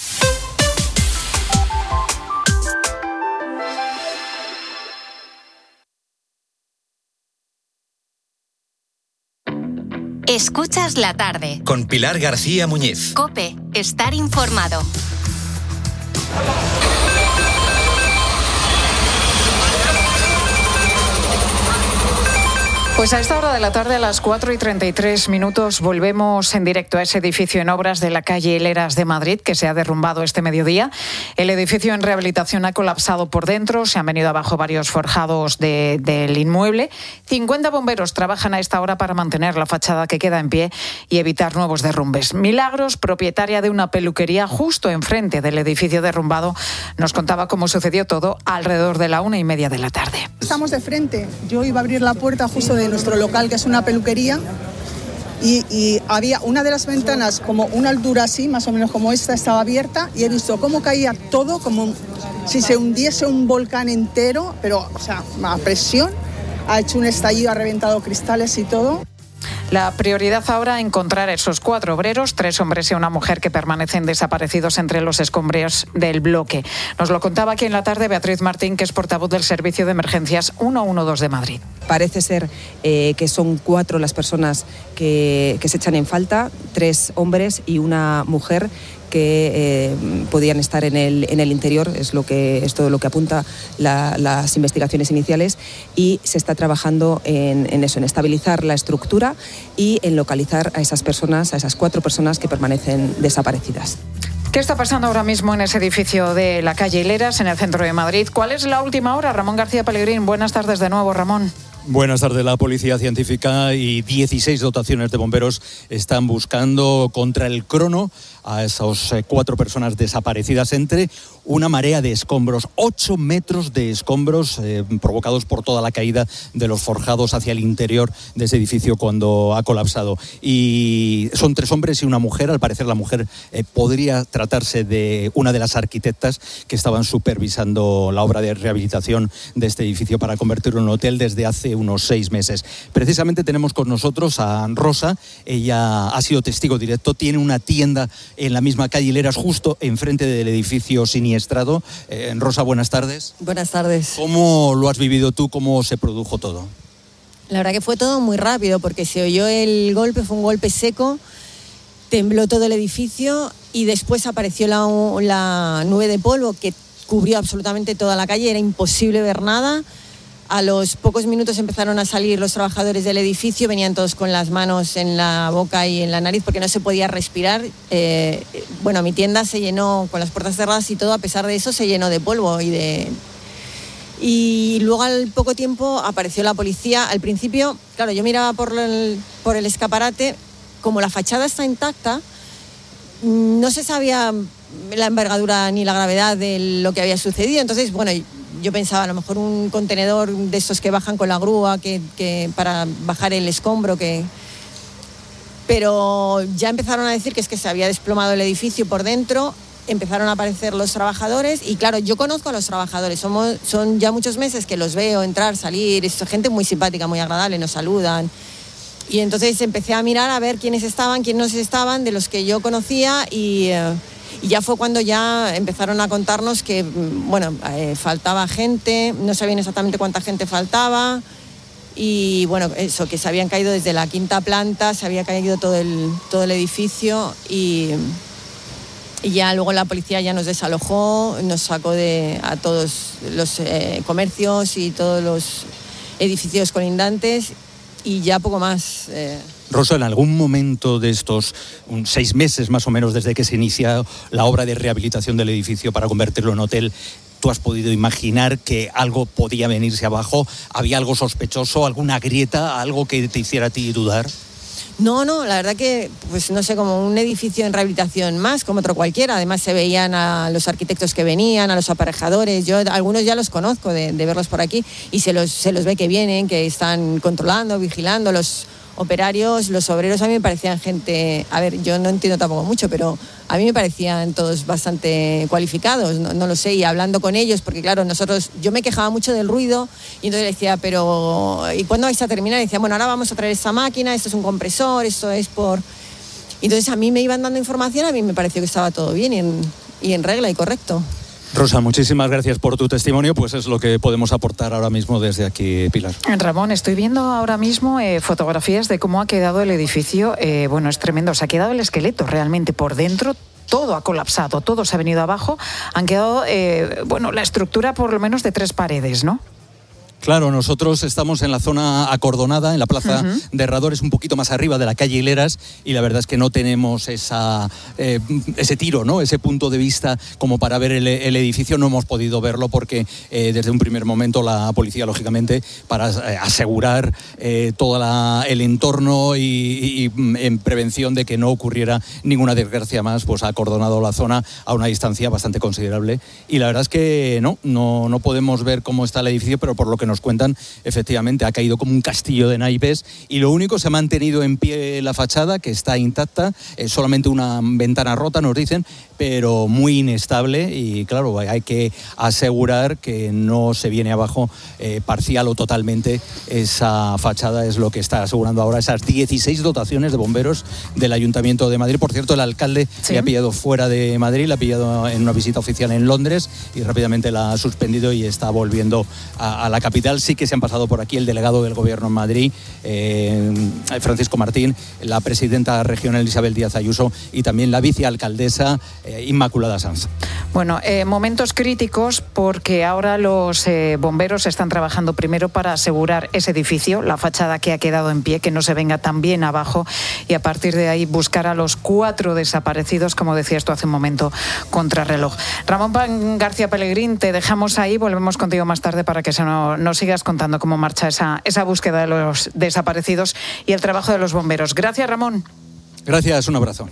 Escuchas la tarde. Con Pilar García Muñiz. COPE, estar informado. Pues a esta hora de la tarde, a las 4:33, volvemos en directo a ese edificio en obras de la calle Hileras de Madrid, que se ha derrumbado este mediodía. El edificio en rehabilitación ha colapsado por dentro, se han venido abajo varios forjados del inmueble. 50 bomberos trabajan a esta hora para mantener la fachada que queda en pie y evitar nuevos derrumbes. Milagros, propietaria de una peluquería justo enfrente del edificio derrumbado, nos contaba cómo sucedió todo alrededor de la 1:30 de la tarde. Estamos de frente. Yo iba a abrir la puerta justo de nuestro local, que es una peluquería, y había una de las ventanas, como una altura así, más o menos como esta, estaba abierta, y he visto cómo caía todo, como si se hundiese un volcán entero, pero, o sea, a presión, ha hecho un estallido, ha reventado cristales y todo. La prioridad ahora es encontrar esos 4 obreros, 3 hombres y una mujer que permanecen desaparecidos entre los escombros del bloque. Nos lo contaba aquí en la tarde Beatriz Martín, que es portavoz del Servicio de Emergencias 112 de Madrid. Parece ser que son 4 las personas que se echan en falta, 3 hombres y una mujer que podían estar en el interior, es todo lo que apunta las investigaciones iniciales, y se está trabajando en eso, en estabilizar la estructura y en localizar a esas personas, a esas 4 personas que permanecen desaparecidas. ¿Qué está pasando ahora mismo en ese edificio de la calle Hileras, en el centro de Madrid? ¿Cuál es la última hora? Ramón García Pellegrín, buenas tardes de nuevo, Ramón. Buenas tardes. La Policía Científica y 16 dotaciones de bomberos están buscando contra el crono a esas 4 personas desaparecidas entre una marea de escombros, 8 metros de escombros provocados por toda la caída de los forjados hacia el interior de ese edificio cuando ha colapsado. Y son 3 hombres y una mujer. Al parecer la mujer podría tratarse de una de las arquitectas que estaban supervisando la obra de rehabilitación de este edificio para convertirlo en hotel desde hace unos 6 meses. Precisamente tenemos con nosotros a Rosa. Ella ha sido testigo directo, tiene una tienda en la misma calle Hileras, justo enfrente del edificio siniestrado. Rosa, buenas tardes. Buenas tardes. ¿Cómo lo has vivido tú? ¿Cómo se produjo todo? La verdad que fue todo muy rápido, porque se oyó el golpe, fue un golpe seco, tembló todo el edificio y después apareció la nube de polvo que cubrió absolutamente toda la calle, era imposible ver nada. A los pocos minutos empezaron a salir los trabajadores del edificio, venían todos con las manos en la boca y en la nariz porque no se podía respirar. Bueno, mi tienda se llenó con las puertas cerradas y todo, a pesar de eso se llenó de polvo y luego al poco tiempo apareció la policía. Al principio, claro, yo miraba por el escaparate, como la fachada está intacta, no se sabía la envergadura ni la gravedad de lo que había sucedido. Entonces, bueno, yo pensaba a lo mejor un contenedor de estos que bajan con la grúa que para bajar el escombro, pero ya empezaron a decir que es que se había desplomado el edificio por dentro. Empezaron a aparecer los trabajadores y claro, yo conozco a los trabajadores, son ya muchos meses que los veo entrar, salir, es gente muy simpática, muy agradable, nos saludan. Y entonces empecé a mirar a ver quiénes estaban, quiénes no estaban, de los que yo conocía y ya fue cuando ya empezaron a contarnos que, bueno, faltaba gente, no sabían exactamente cuánta gente faltaba y, bueno, eso, que se habían caído desde la 5ª planta, se había caído todo el edificio y ya luego la policía ya nos desalojó, nos sacó a todos los comercios y todos los edificios colindantes y ya poco más. Rosa, en algún momento de estos 6 meses más o menos desde que se inicia la obra de rehabilitación del edificio para convertirlo en hotel, ¿tú has podido imaginar que algo podía venirse abajo? ¿Había algo sospechoso, alguna grieta, algo que te hiciera a ti dudar? No, la verdad que, pues no sé, como un edificio en rehabilitación más, como otro cualquiera. Además se veían a los arquitectos que venían, a los aparejadores. Yo algunos ya los conozco de verlos por aquí y se los ve que vienen, que están controlando, vigilando. Los operarios, los obreros, a mí me parecían gente, a ver, yo no entiendo tampoco mucho, pero a mí me parecían todos bastante cualificados, no lo sé, y hablando con ellos, porque claro, yo me quejaba mucho del ruido, y entonces le decía, pero ¿y cuándo vais a terminar? Y decía, bueno, ahora vamos a traer esta máquina, esto es un compresor, esto es por... Y entonces a mí me iban dando información, a mí me pareció que estaba todo bien y en regla y correcto. Rosa, muchísimas gracias por tu testimonio, pues es lo que podemos aportar ahora mismo desde aquí, Pilar. Ramón, estoy viendo ahora mismo fotografías de cómo ha quedado el edificio. Bueno, es tremendo, se ha quedado el esqueleto realmente por dentro. Todo ha colapsado, todo se ha venido abajo. Han quedado, la estructura por lo menos de 3 paredes, ¿no? Claro, nosotros estamos en la zona acordonada, en la plaza de Herradores, un poquito más arriba de la calle Hileras, y la verdad es que no tenemos ese tiro, ¿no? Ese punto de vista como para ver el edificio. No hemos podido verlo porque desde un primer momento la policía, lógicamente, para asegurar todo el entorno y en prevención de que no ocurriera ninguna desgracia más, pues ha acordonado la zona a una distancia bastante considerable. Y la verdad es que no podemos ver cómo está el edificio, pero por lo que nos cuentan, efectivamente ha caído como un castillo de naipes y lo único, se ha mantenido en pie la fachada, que está intacta, solamente una ventana rota, nos dicen, pero muy inestable, y claro, hay que asegurar que no se viene abajo parcial o totalmente esa fachada. Es lo que está asegurando ahora esas 16 dotaciones de bomberos del Ayuntamiento de Madrid. Por cierto, el alcalde le ha pillado fuera de Madrid, le ha pillado en una visita oficial en Londres y rápidamente la ha suspendido y está volviendo a la capital capital. Sí que se han pasado por aquí el delegado del Gobierno en Madrid, Francisco Martín, la presidenta regional Isabel Díaz Ayuso y también la vicealcaldesa Inmaculada Sanz. Bueno, momentos críticos porque ahora los bomberos están trabajando primero para asegurar ese edificio, la fachada que ha quedado en pie, que no se venga tan bien abajo, y a partir de ahí buscar a los 4 desaparecidos, como decías tú hace un momento, contrarreloj. Ramón García Pellegrín, te dejamos ahí, volvemos contigo más tarde para que nos sigas contando cómo marcha esa búsqueda de los desaparecidos y el trabajo de los bomberos. Gracias, Ramón. Gracias, un abrazo.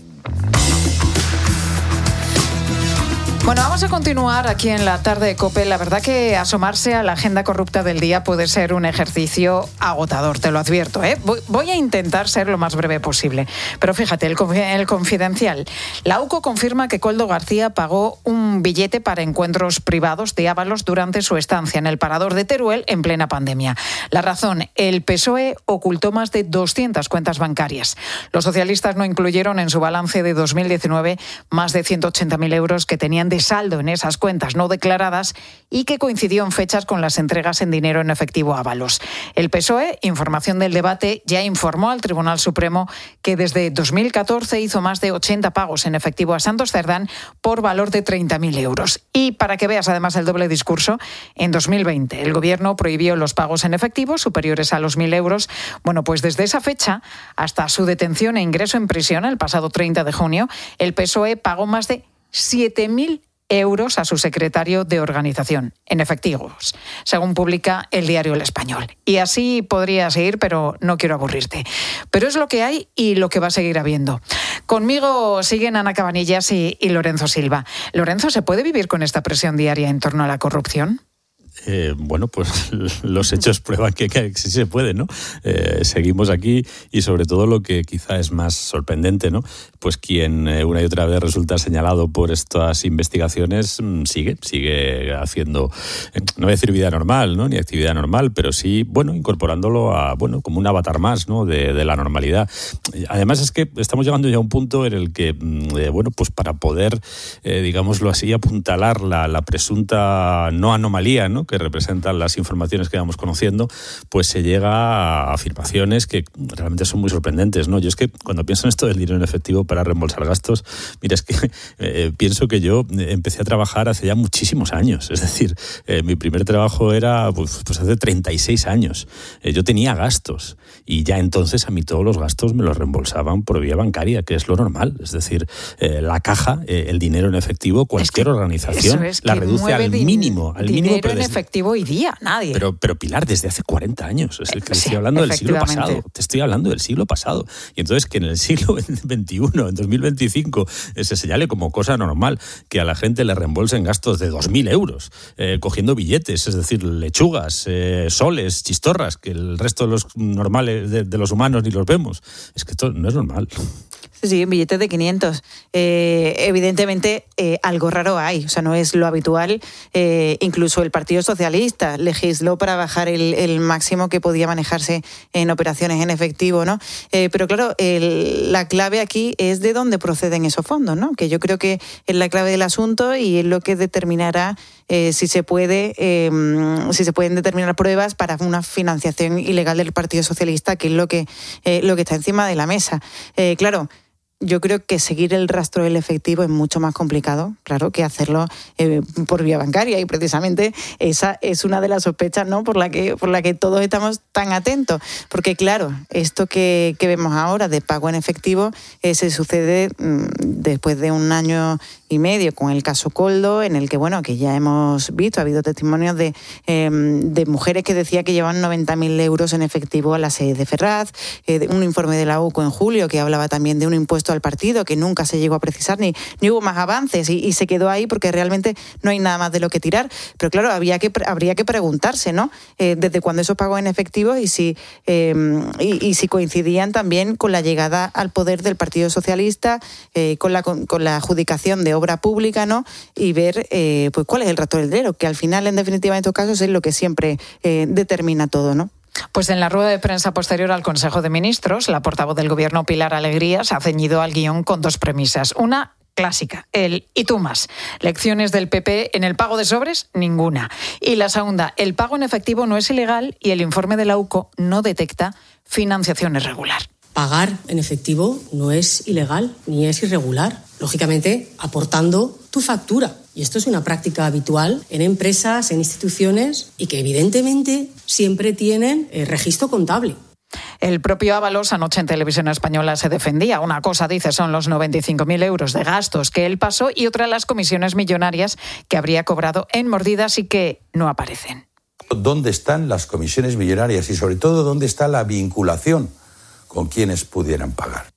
Bueno, vamos a continuar aquí en la tarde de COPE. La verdad que asomarse a la agenda corrupta del día puede ser un ejercicio agotador, te lo advierto, ¿eh? Voy a intentar ser lo más breve posible. Pero fíjate, el Confidencial. La UCO confirma que Koldo García pagó un billete para encuentros privados de Ábalos durante su estancia en el Parador de Teruel en plena pandemia. La razón, el PSOE ocultó más de 200 cuentas bancarias. Los socialistas no incluyeron en su balance de 2019 más de 180.000 euros que tenían de saldo en esas cuentas no declaradas y que coincidió en fechas con las entregas en dinero en efectivo a Ábalos. El PSOE, información del debate, ya informó al Tribunal Supremo que desde 2014 hizo más de 80 pagos en efectivo a Santos Cerdán por valor de 30.000 euros. Y para que veas además el doble discurso, en 2020 el Gobierno prohibió los pagos en efectivo superiores a los 1.000 euros. Bueno, pues desde esa fecha hasta su detención e ingreso en prisión el pasado 30 de junio, el PSOE pagó más de 7.000 euros a su secretario de organización, en efectivos, según publica el diario El Español. Y así podría seguir, pero no quiero aburrirte. Pero es lo que hay y lo que va a seguir habiendo. Conmigo siguen Ana Cabanillas y Lorenzo Silva. Lorenzo, ¿se puede vivir con esta presión diaria en torno a la corrupción? Bueno, pues los hechos prueban que sí se puede, ¿no? Seguimos aquí y sobre todo lo que quizá es más sorprendente, ¿no? Pues quien una y otra vez resulta señalado por estas investigaciones sigue haciendo, no voy a decir vida normal, ¿no? Ni actividad normal, pero sí, bueno, incorporándolo a, bueno, como un avatar más, ¿no? De la normalidad. Además es que estamos llegando ya a un punto en el que, bueno, pues para poder, digámoslo así, apuntalar la presunta no anomalía, ¿no? Que representan las informaciones que vamos conociendo, pues se llega a afirmaciones que realmente son muy sorprendentes, ¿no? Yo es que cuando pienso en esto del dinero en efectivo para reembolsar gastos, mira, es que pienso que yo empecé a trabajar hace ya muchísimos años, es decir, mi primer trabajo era pues hace 36 años, yo tenía gastos y ya entonces a mí todos los gastos me los reembolsaban por vía bancaria, que es lo normal, es decir, la caja, el dinero en efectivo, cualquier organización la reduce al mínimo dinero en efectivo hoy día, nadie. Pero Pilar, desde hace 40 años, es que te estoy hablando del siglo pasado, y entonces que en el siglo XXI, en 2025, se señale como cosa normal que a la gente le reembolsen gastos de 2.000 euros, cogiendo billetes, es decir, lechugas, soles, chistorras, que el resto de los normales, de los humanos ni los vemos, es que esto no es normal. Sí, un billete de 500. Evidentemente, algo raro hay, o sea, no es lo habitual. Incluso el Partido Socialista legisló para bajar el máximo que podía manejarse en operaciones en efectivo, ¿no? Pero claro, la clave aquí es de dónde proceden esos fondos, ¿no? Que yo creo que es la clave del asunto y es lo que determinará si se pueden determinar pruebas para una financiación ilegal del Partido Socialista, que es lo que está encima de la mesa. Claro, yo creo que seguir el rastro del efectivo es mucho más complicado, claro, que hacerlo por vía bancaria, y precisamente esa es una de las sospechas, ¿no? por la que todos estamos tan atentos, porque claro, esto que vemos ahora de pago en efectivo se sucede después de 1 año y medio con el caso Koldo, en el que, bueno, que ya hemos visto, ha habido testimonios de mujeres que decían que llevaban 90.000 euros en efectivo a la sede de Ferraz, un informe de la UCO en julio que hablaba también de un impuesto al partido que nunca se llegó a precisar, ni hubo más avances y se quedó ahí porque realmente no hay nada más de lo que tirar. Pero claro, habría que preguntarse, ¿no? Desde cuándo esos pagos en efectivo y si coincidían también con la llegada al poder del Partido Socialista, con la adjudicación de obra pública, ¿no? Y ver pues cuál es el rastro del dinero, que al final, en definitiva, en estos casos es lo que siempre determina todo, ¿no? Pues en la rueda de prensa posterior al Consejo de Ministros, la portavoz del Gobierno, Pilar Alegría, se ha ceñido al guión con 2 premisas. Una, clásica, el "y tú más". Lecciones del PP en el pago de sobres, ninguna. Y la segunda, el pago en efectivo no es ilegal y el informe de la UCO no detecta financiación irregular. Pagar en efectivo no es ilegal ni es irregular. Lógicamente, aportando tu factura. Y esto es una práctica habitual en empresas, en instituciones y que evidentemente siempre tienen registro contable. El propio Ábalos anoche en Televisión Española se defendía. Una cosa, dice, son los 95.000 euros de gastos que él pasó y otra las comisiones millonarias que habría cobrado en mordidas y que no aparecen. ¿Dónde están las comisiones millonarias y sobre todo dónde está la vinculación con quienes pudieran pagar?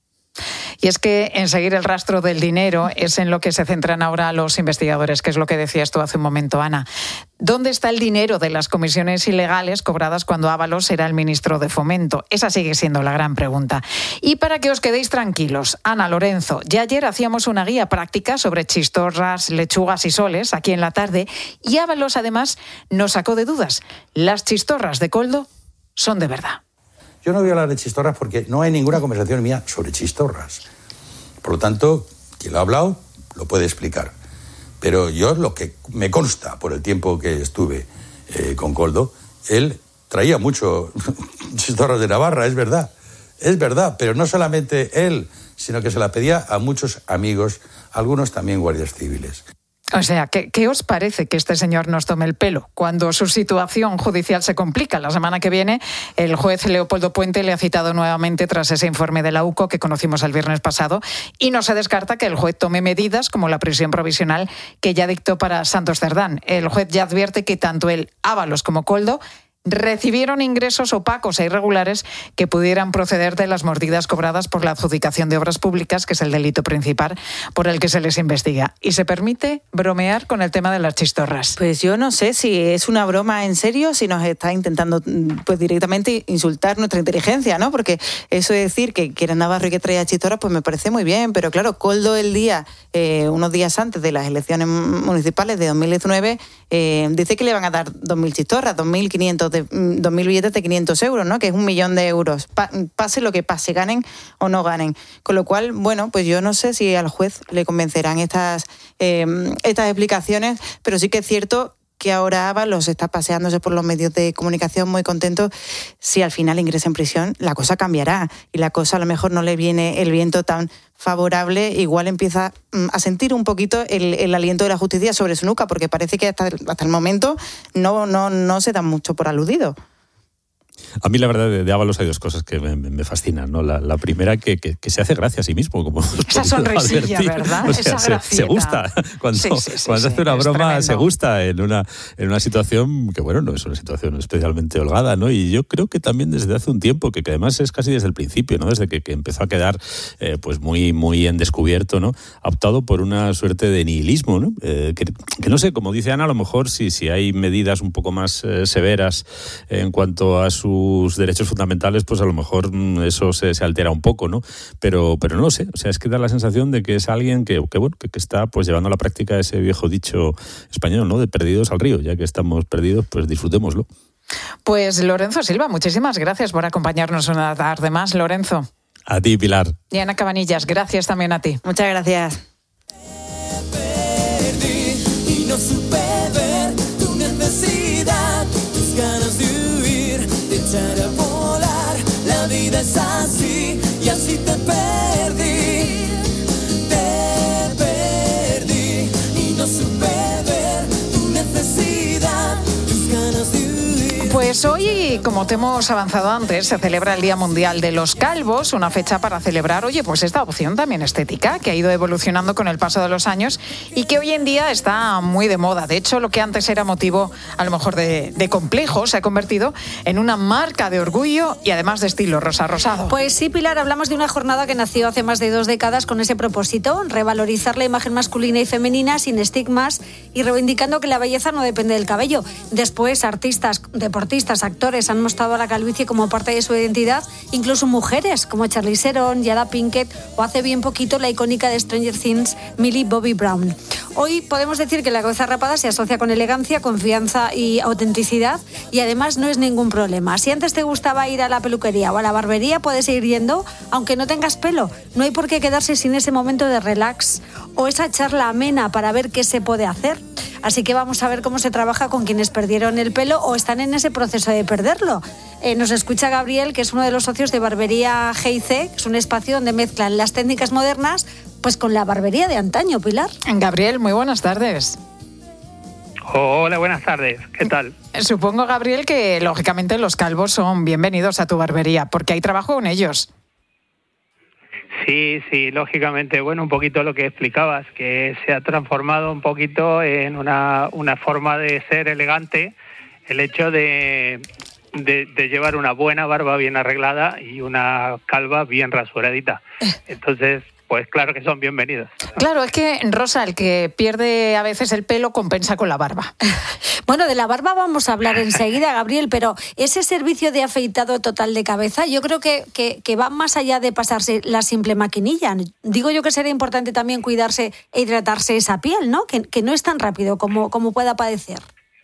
Y es que en seguir el rastro del dinero es en lo que se centran ahora los investigadores, que es lo que decías tú hace un momento, Ana. ¿Dónde está el dinero de las comisiones ilegales cobradas cuando Ábalos era el ministro de Fomento? Esa sigue siendo la gran pregunta. Y para que os quedéis tranquilos, Ana, Lorenzo, ya ayer hacíamos una guía práctica sobre chistorras, lechugas y soles aquí en la tarde y Ábalos además nos sacó de dudas. Las chistorras de Koldo son de verdad. Yo no voy a hablar de chistorras porque no hay ninguna conversación mía sobre chistorras. Por lo tanto, quien lo ha hablado lo puede explicar. Pero yo, lo que me consta por el tiempo que estuve con Koldo, él traía mucho chistorras de Navarra, es verdad. Es verdad, pero no solamente él, sino que se la pedía a muchos amigos, algunos también guardias civiles. O sea, ¿qué os parece que este señor nos tome el pelo cuando su situación judicial se complica? La semana que viene el juez Leopoldo Puente le ha citado nuevamente tras ese informe de la UCO que conocimos el viernes pasado y no se descarta que el juez tome medidas como la prisión provisional que ya dictó para Santos Cerdán. El juez ya advierte que tanto el Ábalos como Koldo recibieron ingresos opacos e irregulares que pudieran proceder de las mordidas cobradas por la adjudicación de obras públicas, que es el delito principal por el que se les investiga. Y se permite bromear con el tema de las chistorras. Pues yo no sé si es una broma en serio, si nos está intentando pues directamente insultar nuestra inteligencia, ¿no? Porque eso de decir que era Navarro y que traía chistorras, pues me parece muy bien, pero claro, Koldo unos días antes de las elecciones municipales de 2019, dice que le van a dar 2.000 chistorras, 2.000 billetes de 500 euros, ¿no? Que es 1 millón de euros. Pase lo que pase, ganen o no ganen. Con lo cual, bueno, pues yo no sé si al juez le convencerán estas explicaciones, pero sí que es cierto que ahora Ábalos está paseándose por los medios de comunicación muy contento. Si al final ingresa en prisión, la cosa cambiará y la cosa a lo mejor no le viene el viento tan favorable, igual empieza a sentir un poquito el aliento de la justicia sobre su nuca, porque parece que hasta el momento no se da mucho por aludido. A mí la verdad de Ábalos hay dos cosas que me fascinan, ¿no? La primera que se hace gracia a sí mismo, como esa sonrisilla, advertir. ¿verdad? O sea, se gusta cuando se hace una broma, se gusta en una situación que, bueno, no es una situación especialmente holgada, ¿no? Y yo creo que también desde hace un tiempo, que además es casi desde el principio, ¿no? Desde que empezó a quedar pues muy en descubierto, ¿no? Ha optado por una suerte de nihilismo, ¿no? Que no sé, como dice Ana, a lo mejor si hay medidas un poco más severas en cuanto a sus derechos fundamentales, pues a lo mejor eso se altera un poco, ¿no? Pero no lo sé. O sea, es que da la sensación de que es alguien que está pues llevando a la práctica ese viejo dicho español, ¿no? De perdidos al río. Ya que estamos perdidos, pues disfrutémoslo. Pues Lorenzo Silva, muchísimas gracias por acompañarnos una tarde más, Lorenzo. A ti, Pilar. Y Ana Cabanillas, gracias también a ti. Muchas gracias. Y no supe ver tu necesidad, tus ganas de huir, de echar a volar. La vida es así y así te perdí y no supe ver tu necesidad, tus ganas de huir. Pues hoy, como te hemos avanzado antes, se celebra el Día Mundial de los Calvos, una fecha para celebrar, pues esta opción también estética, que ha ido evolucionando con el paso de los años y que hoy en día está muy de moda. De hecho, lo que antes era motivo, a lo mejor, de complejo, se ha convertido en una marca de orgullo y además de estilo rosa rosado. Pues sí, Pilar, hablamos de una jornada que nació hace más de 2 décadas con ese propósito, revalorizar la imagen masculina y femenina sin estigmas y reivindicando que la belleza no depende del cabello. Después, artistas, deportistas protagonistas, actores, han mostrado la calvicie como parte de su identidad, incluso mujeres como Charlize Theron, Jada Pinkett o hace bien poquito la icónica de Stranger Things, Millie Bobby Brown. Hoy podemos decir que la cabeza rapada se asocia con elegancia, confianza y autenticidad y además no es ningún problema. Si antes te gustaba ir a la peluquería o a la barbería, puedes seguir yendo aunque no tengas pelo. No hay por qué quedarse sin ese momento de relax o esa charla amena para ver qué se puede hacer. Así que vamos a ver cómo se trabaja con quienes perdieron el pelo o están en ese proceso de perderlo. Nos escucha Gabriel, que es uno de los socios de Barbería G&C, que es un espacio donde mezclan las técnicas modernas pues con la barbería de antaño, Pilar. Gabriel, muy buenas tardes. Hola, buenas tardes. ¿Qué tal? Supongo, Gabriel, que lógicamente los calvos son bienvenidos a tu barbería, porque hay trabajo con ellos. Sí, lógicamente. Bueno, un poquito lo que explicabas, que se ha transformado un poquito en una forma de ser elegante el hecho de llevar una buena barba bien arreglada y una calva bien rasuradita. Entonces, pues claro que son bienvenidos. Claro, es que, Rosa, el que pierde a veces el pelo compensa con la barba. Bueno, de la barba vamos a hablar enseguida, Gabriel, pero ese servicio de afeitado total de cabeza yo creo que va más allá de pasarse la simple maquinilla. Digo yo que sería importante también cuidarse e hidratarse esa piel, ¿no? Que no es tan rápido como pueda padecer.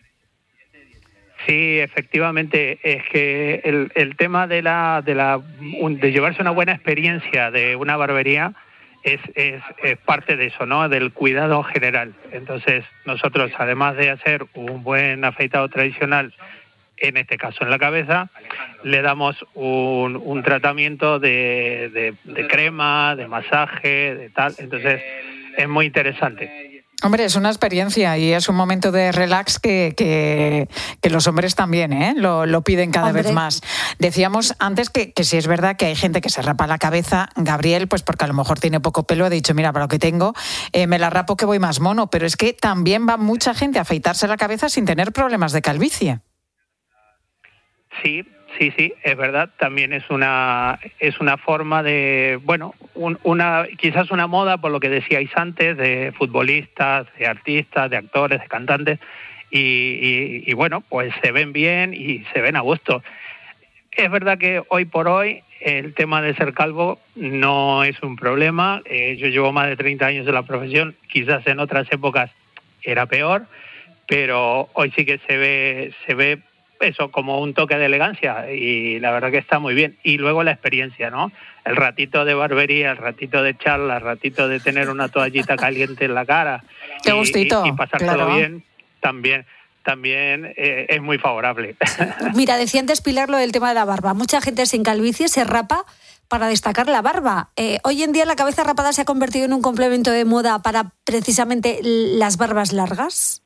Sí, efectivamente, es que el tema de llevarse una buena experiencia de una barbería es parte de eso, ¿no? Del cuidado general. Entonces, nosotros, además de hacer un buen afeitado tradicional, en este caso en la cabeza, le damos un tratamiento de crema, de masaje, de tal. Entonces, es muy interesante. Hombre, es una experiencia y es un momento de relax que los hombres también lo piden cada vez más. Decíamos antes que sí es verdad que hay gente que se rapa la cabeza, Gabriel, pues porque a lo mejor tiene poco pelo, ha dicho, mira, para lo que tengo, me la rapo que voy más mono, pero es que también va mucha gente a afeitarse la cabeza sin tener problemas de calvicie. Sí, es verdad. También es una forma de, bueno, quizás una moda, por lo que decíais antes, de futbolistas, de artistas, de actores, de cantantes, y bueno, pues se ven bien y se ven a gusto. Es verdad que hoy por hoy el tema de ser calvo no es un problema. Yo llevo más de 30 años en la profesión, quizás en otras épocas era peor, pero hoy sí que se ve eso como un toque de elegancia y la verdad que está muy bien. Y luego la experiencia, ¿no? El ratito de barbería, el ratito de charla, el ratito de tener una toallita caliente en la cara y pasárselo bien, también es muy favorable. Mira, decía antes Pilar lo del tema de la barba. Mucha gente sin calvicie se rapa para destacar la barba. Hoy en día la cabeza rapada se ha convertido en un complemento de moda para precisamente las barbas largas.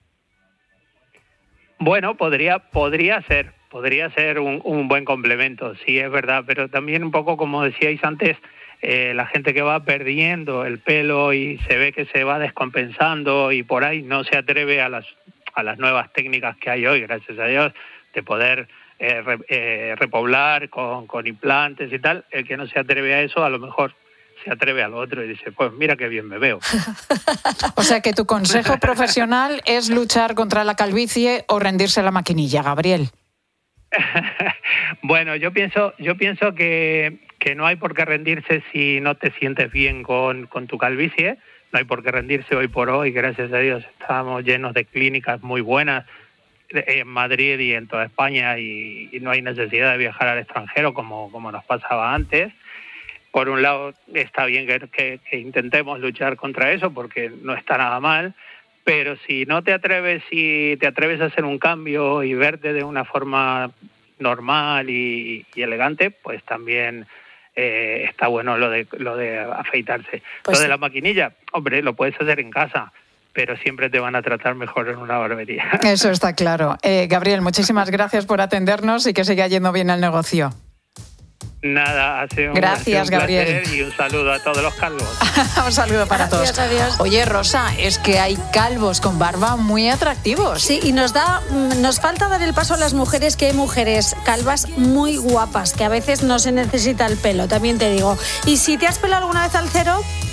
Bueno, podría ser un buen complemento, sí, es verdad, pero también un poco, como decíais antes, la gente que va perdiendo el pelo y se ve que se va descompensando y por ahí no se atreve a las nuevas técnicas que hay hoy, gracias a Dios, de poder repoblar con implantes y tal. El que no se atreve a eso, a lo mejor se atreve al otro y dice, pues mira qué bien me veo. O sea que tu consejo profesional es luchar contra la calvicie o rendirse a la maquinilla, Gabriel. Bueno, yo pienso que no hay por qué rendirse si no te sientes bien con tu calvicie. No hay por qué rendirse hoy por hoy. Gracias a Dios estamos llenos de clínicas muy buenas en Madrid y en toda España y no hay necesidad de viajar al extranjero como nos pasaba antes. Por un lado, está bien que intentemos luchar contra eso porque no está nada mal, pero si te atreves a hacer un cambio y verte de una forma normal y elegante, pues también está bueno lo de afeitarse. Pues lo de la maquinilla, hombre, lo puedes hacer en casa, pero siempre te van a tratar mejor en una barbería. Eso está claro. Gabriel, muchísimas gracias por atendernos y que siga yendo bien el negocio. Nada, ha sido un Gabriel. placer y un saludo a todos los calvos. Un saludo para todos. Adiós. Oye, Rosa, es que hay calvos con barba muy atractivos. Sí, y nos falta dar el paso a las mujeres, que hay mujeres calvas muy guapas, que a veces no se necesita el pelo, también te digo. Y si te has pelado alguna vez al cero,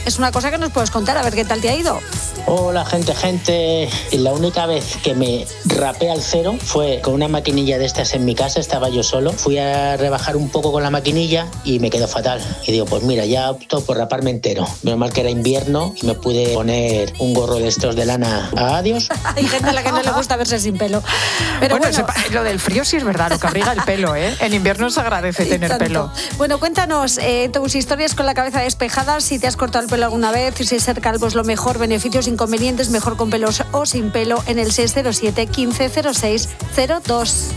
es una cosa que nos puedes contar, a ver qué tal te ha ido. Hola gente, la única vez que me rapé al cero fue con una maquinilla de estas en mi casa, estaba yo solo, fui a rebajar un poco con la maquinilla y me quedó fatal. Y digo, pues mira, ya opto por raparme entero. Menos mal que era invierno y me pude poner un gorro de estos de lana a adiós. Hay gente a la que no le gusta verse sin pelo. Pero bueno, lo del frío sí es verdad, lo que abriga el pelo, ¿eh? En invierno se agradece tener pelo. Bueno, cuéntanos tus historias con la cabeza despejada, si te has cortado el pelo alguna vez, si ser calvo es lo mejor, beneficios, inconvenientes, mejor con pelos o sin pelo, en el 607 15 06 02.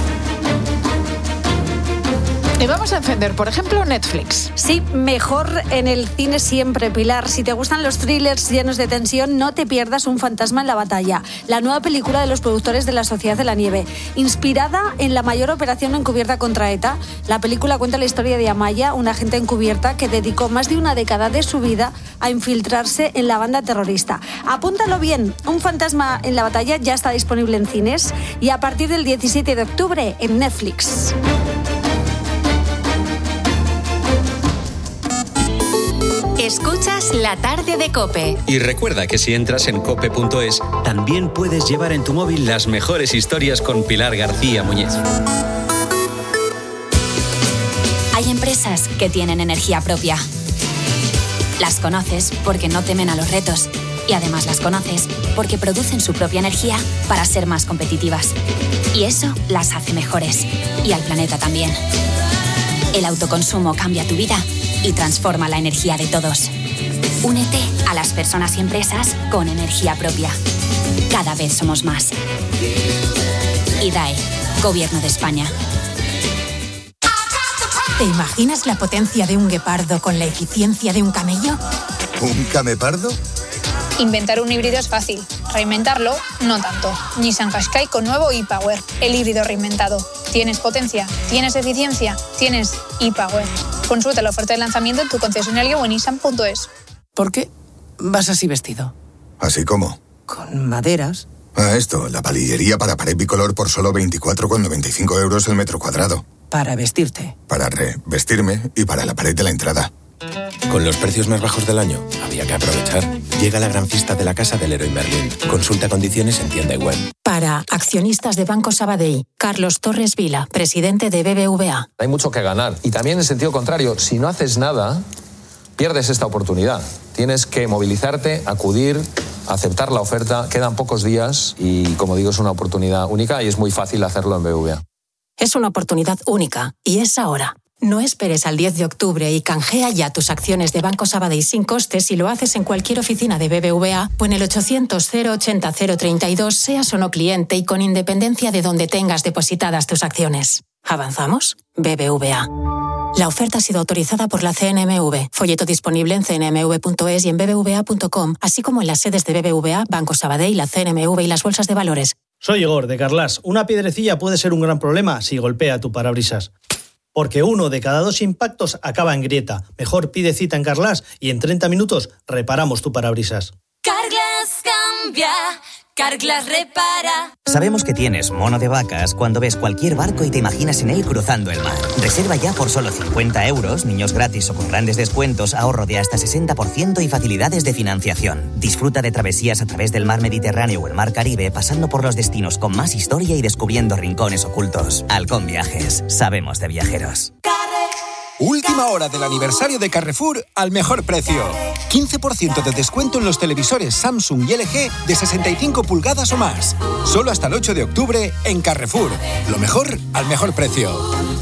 Y vamos a encender, por ejemplo, Netflix. Sí, mejor en el cine siempre, Pilar. Si te gustan los thrillers llenos de tensión, no te pierdas Un fantasma en la batalla, la nueva película de los productores de La Sociedad de la Nieve. Inspirada en la mayor operación encubierta contra ETA, la película cuenta la historia de Amaya, una agente encubierta que dedicó más de una década de su vida a infiltrarse en la banda terrorista. Apúntalo bien, Un fantasma en la batalla ya está disponible en cines y a partir del 17 de octubre en Netflix. Escuchas La Tarde de COPE. Y recuerda que si entras en cope.es, también puedes llevar en tu móvil las mejores historias con Pilar García Muñiz. Hay empresas que tienen energía propia. Las conoces porque no temen a los retos. Y además las conoces porque producen su propia energía para ser más competitivas. Y eso las hace mejores. Y al planeta también. El autoconsumo cambia tu vida y transforma la energía de todos. Únete a las personas y empresas con energía propia. Cada vez somos más. IDAE, Gobierno de España. ¿Te imaginas la potencia de un guepardo con la eficiencia de un camello? ¿Un camepardo? Inventar un híbrido es fácil, reinventarlo no tanto. Nissan Qashqai con nuevo e-Power, el híbrido reinventado. ¿Tienes potencia? ¿Tienes eficiencia? ¿Tienes e-Power? Consulta la oferta de lanzamiento en tu concesionario o en nissan.es. ¿Por qué vas así vestido? ¿Así cómo? Con maderas. Esto, la palillería para pared bicolor por solo 24,95 € el metro cuadrado. Para vestirte. Para revestirme y para la pared de la entrada. Con los precios más bajos del año, había que aprovechar. Llega la gran fiesta de la Casa del Leroy Merlin. Consulta condiciones en tienda y web. Para accionistas de Banco Sabadell, Carlos Torres Vila, presidente de BBVA. Hay mucho que ganar. Y también en sentido contrario, si no haces nada, pierdes esta oportunidad. Tienes que movilizarte, acudir, aceptar la oferta. Quedan pocos días y, como digo, es una oportunidad única y es muy fácil hacerlo en BBVA. Es una oportunidad única y es ahora. No esperes al 10 de octubre y canjea ya tus acciones de Banco Sabadell sin costes si lo haces en cualquier oficina de BBVA o en el 800-080-032, seas o no cliente y con independencia de donde tengas depositadas tus acciones. ¿Avanzamos? BBVA. La oferta ha sido autorizada por la CNMV. Folleto disponible en cnmv.es y en bbva.com, así como en las sedes de BBVA, Banco Sabadell, la CNMV y las bolsas de valores. Soy Igor, de Carlas. Una piedrecilla puede ser un gran problema si golpea tu parabrisas. Porque 1 de cada 2 impactos acaba en grieta. Mejor pide cita en Carlas y en 30 minutos reparamos tu parabrisas. Carglass cambia, Carglass repara. Sabemos que tienes mono de vacas cuando ves cualquier barco y te imaginas en él cruzando el mar. Reserva ya por solo 50 €, niños gratis o con grandes descuentos, ahorro de hasta 60% y facilidades de financiación. Disfruta de travesías a través del mar Mediterráneo o el mar Caribe, pasando por los destinos con más historia y descubriendo rincones ocultos. Halcón Viajes, sabemos de viajeros. Última hora del aniversario de Carrefour al mejor precio. 15% de descuento en los televisores Samsung y LG de 65 pulgadas o más. Solo hasta el 8 de octubre en Carrefour. Lo mejor al mejor precio.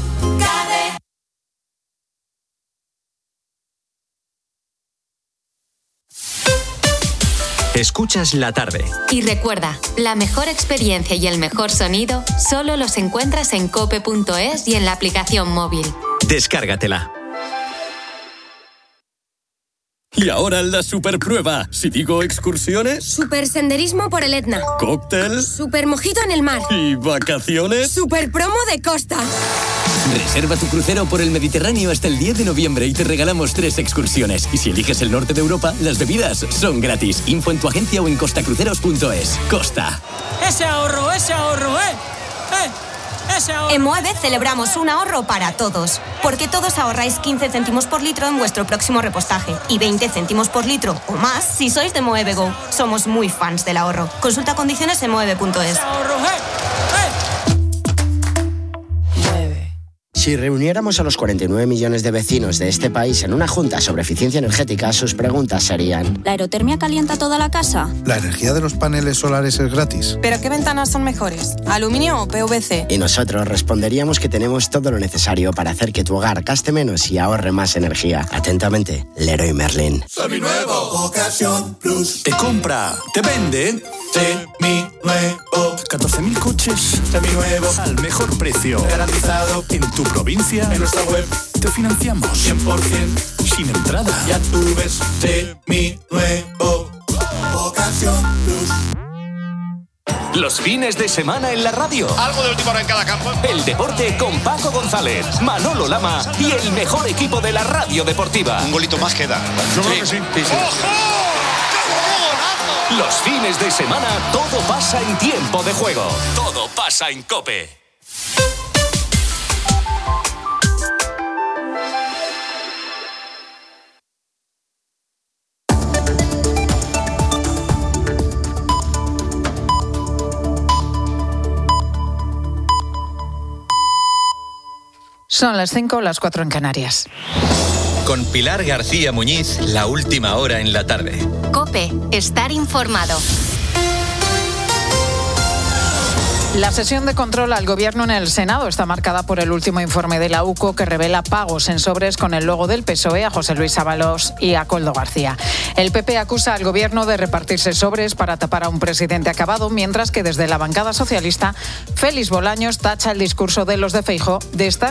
Escuchas La Tarde. Y recuerda, la mejor experiencia y el mejor sonido solo los encuentras en cope.es y en la aplicación móvil. Descárgatela. Y ahora la superprueba. Si digo excursiones... Supersenderismo por el Etna. Cóctel. Supermojito en el mar. ¿Y vacaciones? Superpromo de costa. Reserva tu crucero por el Mediterráneo hasta el 10 de noviembre y te regalamos 3 excursiones. Y si eliges el norte de Europa, las bebidas son gratis. Info en tu agencia o en costacruceros.es. Costa. ¡Ese ahorro, ¡Eh! En Moeve celebramos un ahorro para todos, porque todos ahorráis 15 céntimos por litro en vuestro próximo repostaje y 20 céntimos por litro o más si sois de Moeve Go. Somos muy fans del ahorro. Consulta condiciones en moeve.es. Si reuniéramos a los 49 millones de vecinos de este país en una junta sobre eficiencia energética, sus preguntas serían: ¿la aerotermia calienta toda la casa? ¿La energía de los paneles solares es gratis? ¿Pero qué ventanas son mejores? ¿Aluminio o PVC? Y nosotros responderíamos que tenemos todo lo necesario para hacer que tu hogar gaste menos y ahorre más energía. Atentamente, Leroy Merlin. Seminuevo, Ocasión Plus. Te compra, te vende. Seminuevo. 14.000 coches seminuevos al mejor precio. Garantizado en tu provincia. En nuestra web te financiamos 100% sin entrada. Ya tú ves, Seminuevo. Ocasión Plus. Los fines de semana en la radio. Algo de última hora en cada campo. El deporte con Paco González, Manolo Lama y el mejor equipo de la radio deportiva. Un golito más queda. Yo creo que sí. ¡Ojo! Los fines de semana todo pasa en Tiempo de Juego. Todo pasa en COPE. Son las 5, las 4 en Canarias. Con Pilar García Muñiz, la última hora en la tarde. COPE, estar informado. La sesión de control al Gobierno en el Senado está marcada por el último informe de la UCO que revela pagos en sobres con el logo del PSOE a José Luis Ábalos y a Koldo García. El PP acusa al Gobierno de repartirse sobres para tapar a un presidente acabado, mientras que desde la bancada socialista, Félix Bolaños tacha el discurso de los de Feijóo de estas